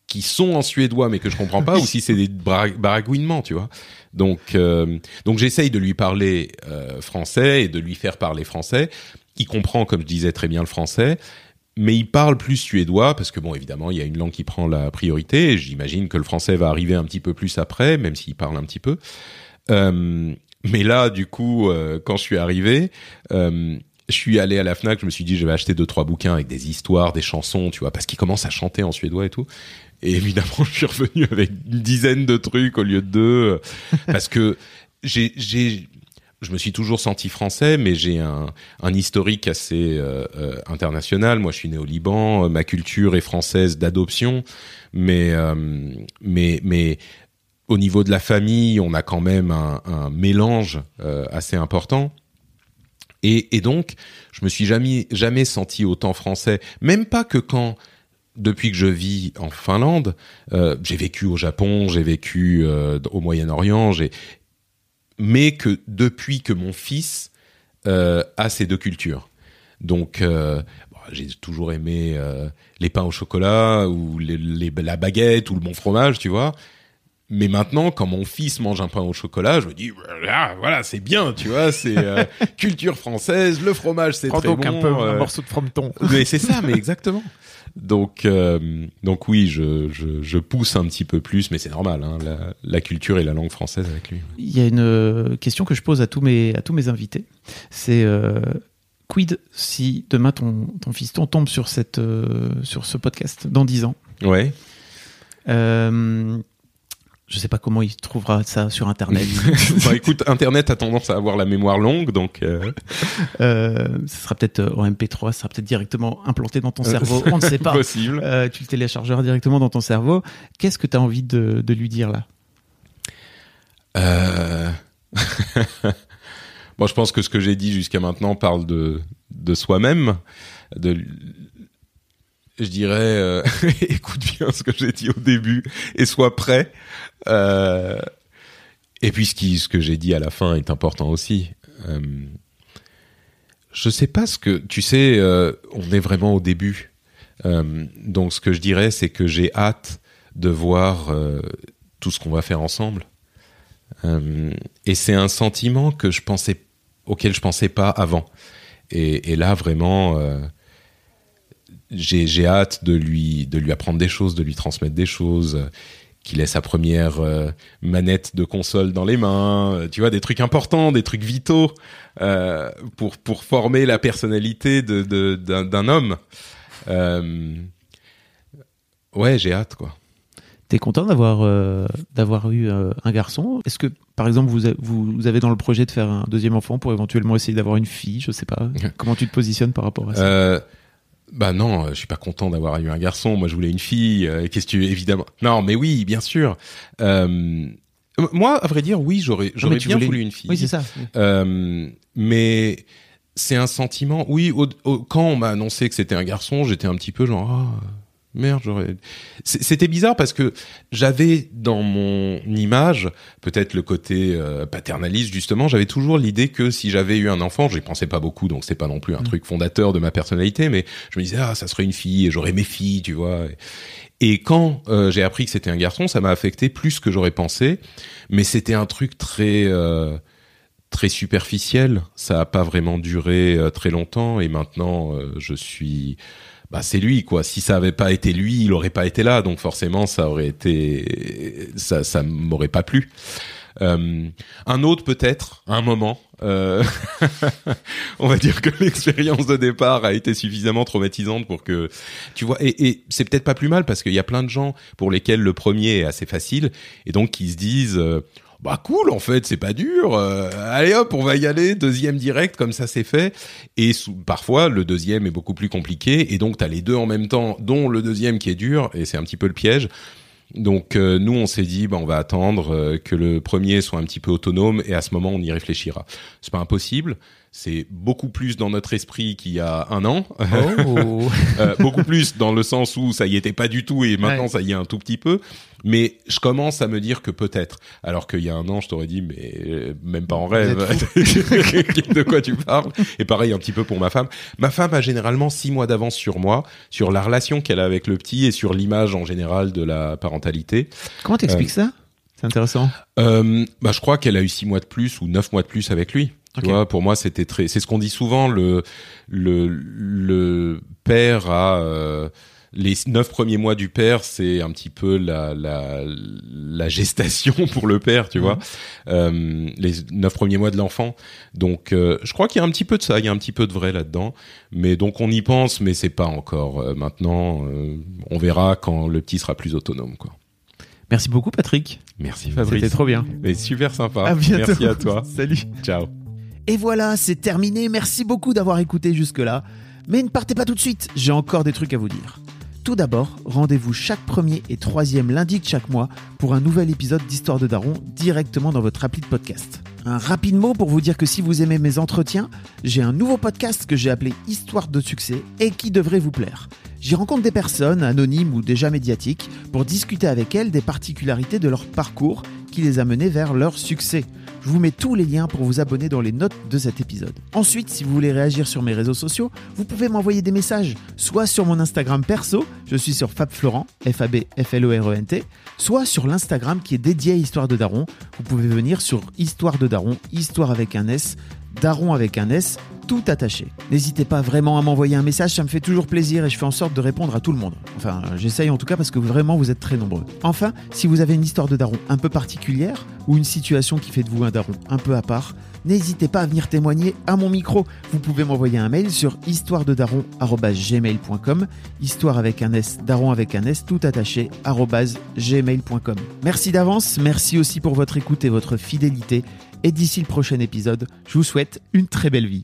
qui sont en suédois mais que je comprends pas, ou si c'est des baragouinements, tu vois. Donc j'essaye de lui parler français et de lui faire parler français. Il comprend, comme je disais, très bien le français, mais il parle plus suédois parce que bon, évidemment, il y a une langue qui prend la priorité. Et j'imagine que le français va arriver un petit peu plus après, même s'il parle un petit peu. Mais là, du coup, quand je suis arrivé, je suis allé à la Fnac, je me suis dit, je vais acheter 2-3 bouquins avec des histoires, des chansons, tu vois, parce qu'il commence à chanter en suédois et tout. Et évidemment, je suis revenu avec une dizaine de trucs au lieu de 2, parce que je me suis toujours senti français, mais j'ai un historique assez international. Moi, je suis né au Liban, ma culture est française d'adoption, mais au niveau de la famille, on a quand même un mélange assez important. Et donc, je me suis jamais senti autant français, même pas que depuis que je vis en Finlande, j'ai vécu au Japon, j'ai vécu au Moyen-Orient, mais que depuis que mon fils a ces 2 cultures. Donc, j'ai toujours aimé les pains au chocolat ou la baguette ou le bon fromage, tu vois. Mais maintenant, quand mon fils mange un pain au chocolat, je me dis, voilà, c'est bien, tu vois, c'est culture française, le fromage, c'est très bon. Prends donc un morceau de frometon. Mais c'est ça, mais exactement. Donc oui, je pousse un petit peu plus, mais c'est normal, hein, la culture et la langue française avec lui. Il y a une question que je pose à tous mes invités, c'est quid si demain ton fiston tombe sur ce podcast dans 10 ans. Ouais. Je sais pas comment il trouvera ça sur Internet. Bah écoute, Internet a tendance à avoir la mémoire longue, donc... Ce sera peut-être en MP3, ça sera peut-être directement implanté dans ton cerveau, on ne sait pas. Possible. Tu le téléchargeras directement dans ton cerveau. Qu'est-ce que tu as envie de lui dire là ? Bon, je pense que ce que j'ai dit jusqu'à maintenant parle de soi-même, je dirais, écoute bien ce que j'ai dit au début et sois prêt. Et puis ce que j'ai dit à la fin est important aussi. Je sais pas tu sais, on est vraiment au début. Donc ce que je dirais, c'est que j'ai hâte de voir tout ce qu'on va faire ensemble. Et c'est un sentiment auquel je pensais pas avant. Et là vraiment. J'ai hâte de lui apprendre des choses, de lui transmettre des choses, qu'il ait sa première manette de console dans les mains, tu vois, des trucs importants, des trucs vitaux pour former la personnalité d'un homme. Ouais, j'ai hâte, quoi. T'es content d'avoir eu un garçon ? Est-ce que, par exemple, vous avez dans le projet de faire un deuxième enfant pour éventuellement essayer d'avoir une fille ? Je sais pas. Comment tu te positionnes par rapport à ça ? Bah non, je suis pas content d'avoir eu un garçon. Moi, je voulais une fille. Évidemment. Non, mais oui, bien sûr. Moi, à vrai dire, oui, j'aurais bien voulu une fille. Oui, c'est ça. Mais c'est un sentiment. Oui, quand on m'a annoncé que c'était un garçon, j'étais un petit peu genre. Merde, C'était bizarre parce que j'avais dans mon image, peut-être le côté paternaliste justement, j'avais toujours l'idée que si j'avais eu un enfant, j'y pensais pas beaucoup, donc c'est pas non plus un truc fondateur de ma personnalité, mais je me disais ça serait une fille et j'aurais mes filles, tu vois. Et quand j'ai appris que c'était un garçon, ça m'a affecté plus que j'aurais pensé, mais c'était un truc très très superficiel. Ça a pas vraiment duré très longtemps et maintenant je suis c'est lui, quoi. Si ça avait pas été lui, il aurait pas été là. Donc forcément, ça m'aurait pas plu. Un autre peut-être, à un moment. On va dire que l'expérience de départ a été suffisamment traumatisante pour que, tu vois, et c'est peut-être pas plus mal parce qu'il y a plein de gens pour lesquels le premier est assez facile et donc qui se disent, cool, en fait, c'est pas dur. Allez hop, on va y aller. Deuxième direct, comme ça c'est fait. Et parfois, le deuxième est beaucoup plus compliqué. Et donc, t'as les deux en même temps, dont le deuxième qui est dur. Et c'est un petit peu le piège. Donc, nous, on s'est dit, on va attendre que le premier soit un petit peu autonome. Et à ce moment, on y réfléchira. C'est pas impossible. c'est beaucoup plus dans notre esprit qu'il y a un an. Oh. Beaucoup plus dans le sens où ça y était pas du tout et maintenant Ouais. ça y est un tout petit peu. Mais je commence à me dire que peut-être. Alors qu'il y a un an, je t'aurais dit, mais même pas en rêve. De quoi tu parles? Et pareil un petit peu pour ma femme. Ma femme a généralement 6 mois d'avance sur moi, sur la relation qu'elle a avec le petit et sur l'image en général de la parentalité. Comment t'expliques ça? C'est intéressant. Je crois qu'elle a eu 6 mois de plus ou 9 mois de plus avec lui. Tu vois, pour moi, c'est ce qu'on dit souvent, le père a, les 9 premiers mois du père, c'est un petit peu la gestation pour le père, tu vois. Les 9 premiers mois de l'enfant. Donc, je crois qu'il y a un petit peu de ça, il y a un petit peu de vrai là-dedans. Mais donc, on y pense, mais c'est pas encore maintenant. On verra quand le petit sera plus autonome, quoi. Merci beaucoup, Patrick. Merci, Fabrice. C'était trop bien. Mais super sympa. À bientôt. Merci à toi. Salut. Ciao. Et voilà, c'est terminé. Merci beaucoup d'avoir écouté jusque-là. Mais ne partez pas tout de suite, j'ai encore des trucs à vous dire. Tout d'abord, rendez-vous chaque premier et troisième lundi de chaque mois pour un nouvel épisode d'Histoire de Daron directement dans votre appli de podcast. Un rapide mot pour vous dire que si vous aimez mes entretiens, j'ai un nouveau podcast que j'ai appelé Histoire de succès et qui devrait vous plaire. J'y rencontre des personnes, anonymes ou déjà médiatiques, pour discuter avec elles des particularités de leur parcours qui les a menées vers leur succès. Je vous mets tous les liens pour vous abonner dans les notes de cet épisode. Ensuite, si vous voulez réagir sur mes réseaux sociaux, vous pouvez m'envoyer des messages, soit sur mon Instagram perso, je suis sur FabFlorent, FabFlorent, soit sur l'Instagram qui est dédié à Histoire de Daron. Vous pouvez venir sur Histoire de Daron, Histoire avec un S, Daron avec un S, tout attaché. N'hésitez pas vraiment à m'envoyer un message, ça me fait toujours plaisir et je fais en sorte de répondre à tout le monde. Enfin, j'essaye en tout cas parce que vraiment vous êtes très nombreux. Enfin, si vous avez une histoire de daron un peu particulière ou une situation qui fait de vous un daron un peu à part, n'hésitez pas à venir témoigner à mon micro. Vous pouvez m'envoyer un mail sur histoirededaron@gmail.com, histoire avec un S, daron avec un S, tout attaché, @gmail.com. Merci d'avance, merci aussi pour votre écoute et votre fidélité. Et d'ici le prochain épisode, je vous souhaite une très belle vie.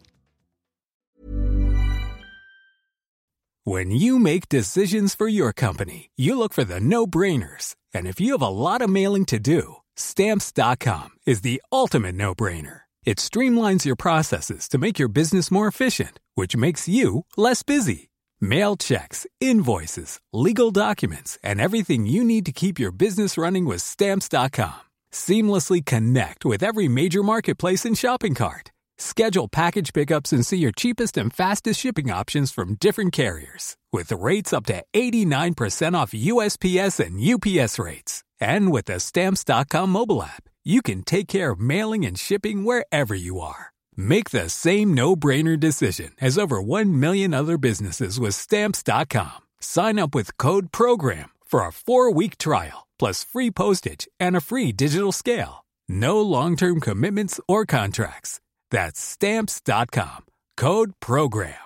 When you make decisions for your company, you look for the no-brainers. And if you have a lot of mailing to do, Stamps.com is the ultimate no-brainer. It streamlines your processes to make your business more efficient, which makes you less busy. Mail checks, invoices, legal documents, and everything you need to keep your business running with Stamps.com. Seamlessly connect with every major marketplace and shopping cart. Schedule package pickups and see your cheapest and fastest shipping options from different carriers. With rates up to 89% off USPS and UPS rates. And with the Stamps.com mobile app, you can take care of mailing and shipping wherever you are. Make the same no-brainer decision as over 1 million other businesses with Stamps.com. Sign up with code PROGRAM for a 4-week trial, plus free postage and a free digital scale. No long-term commitments or contracts. That's Stamps.com. Code PROGRAM.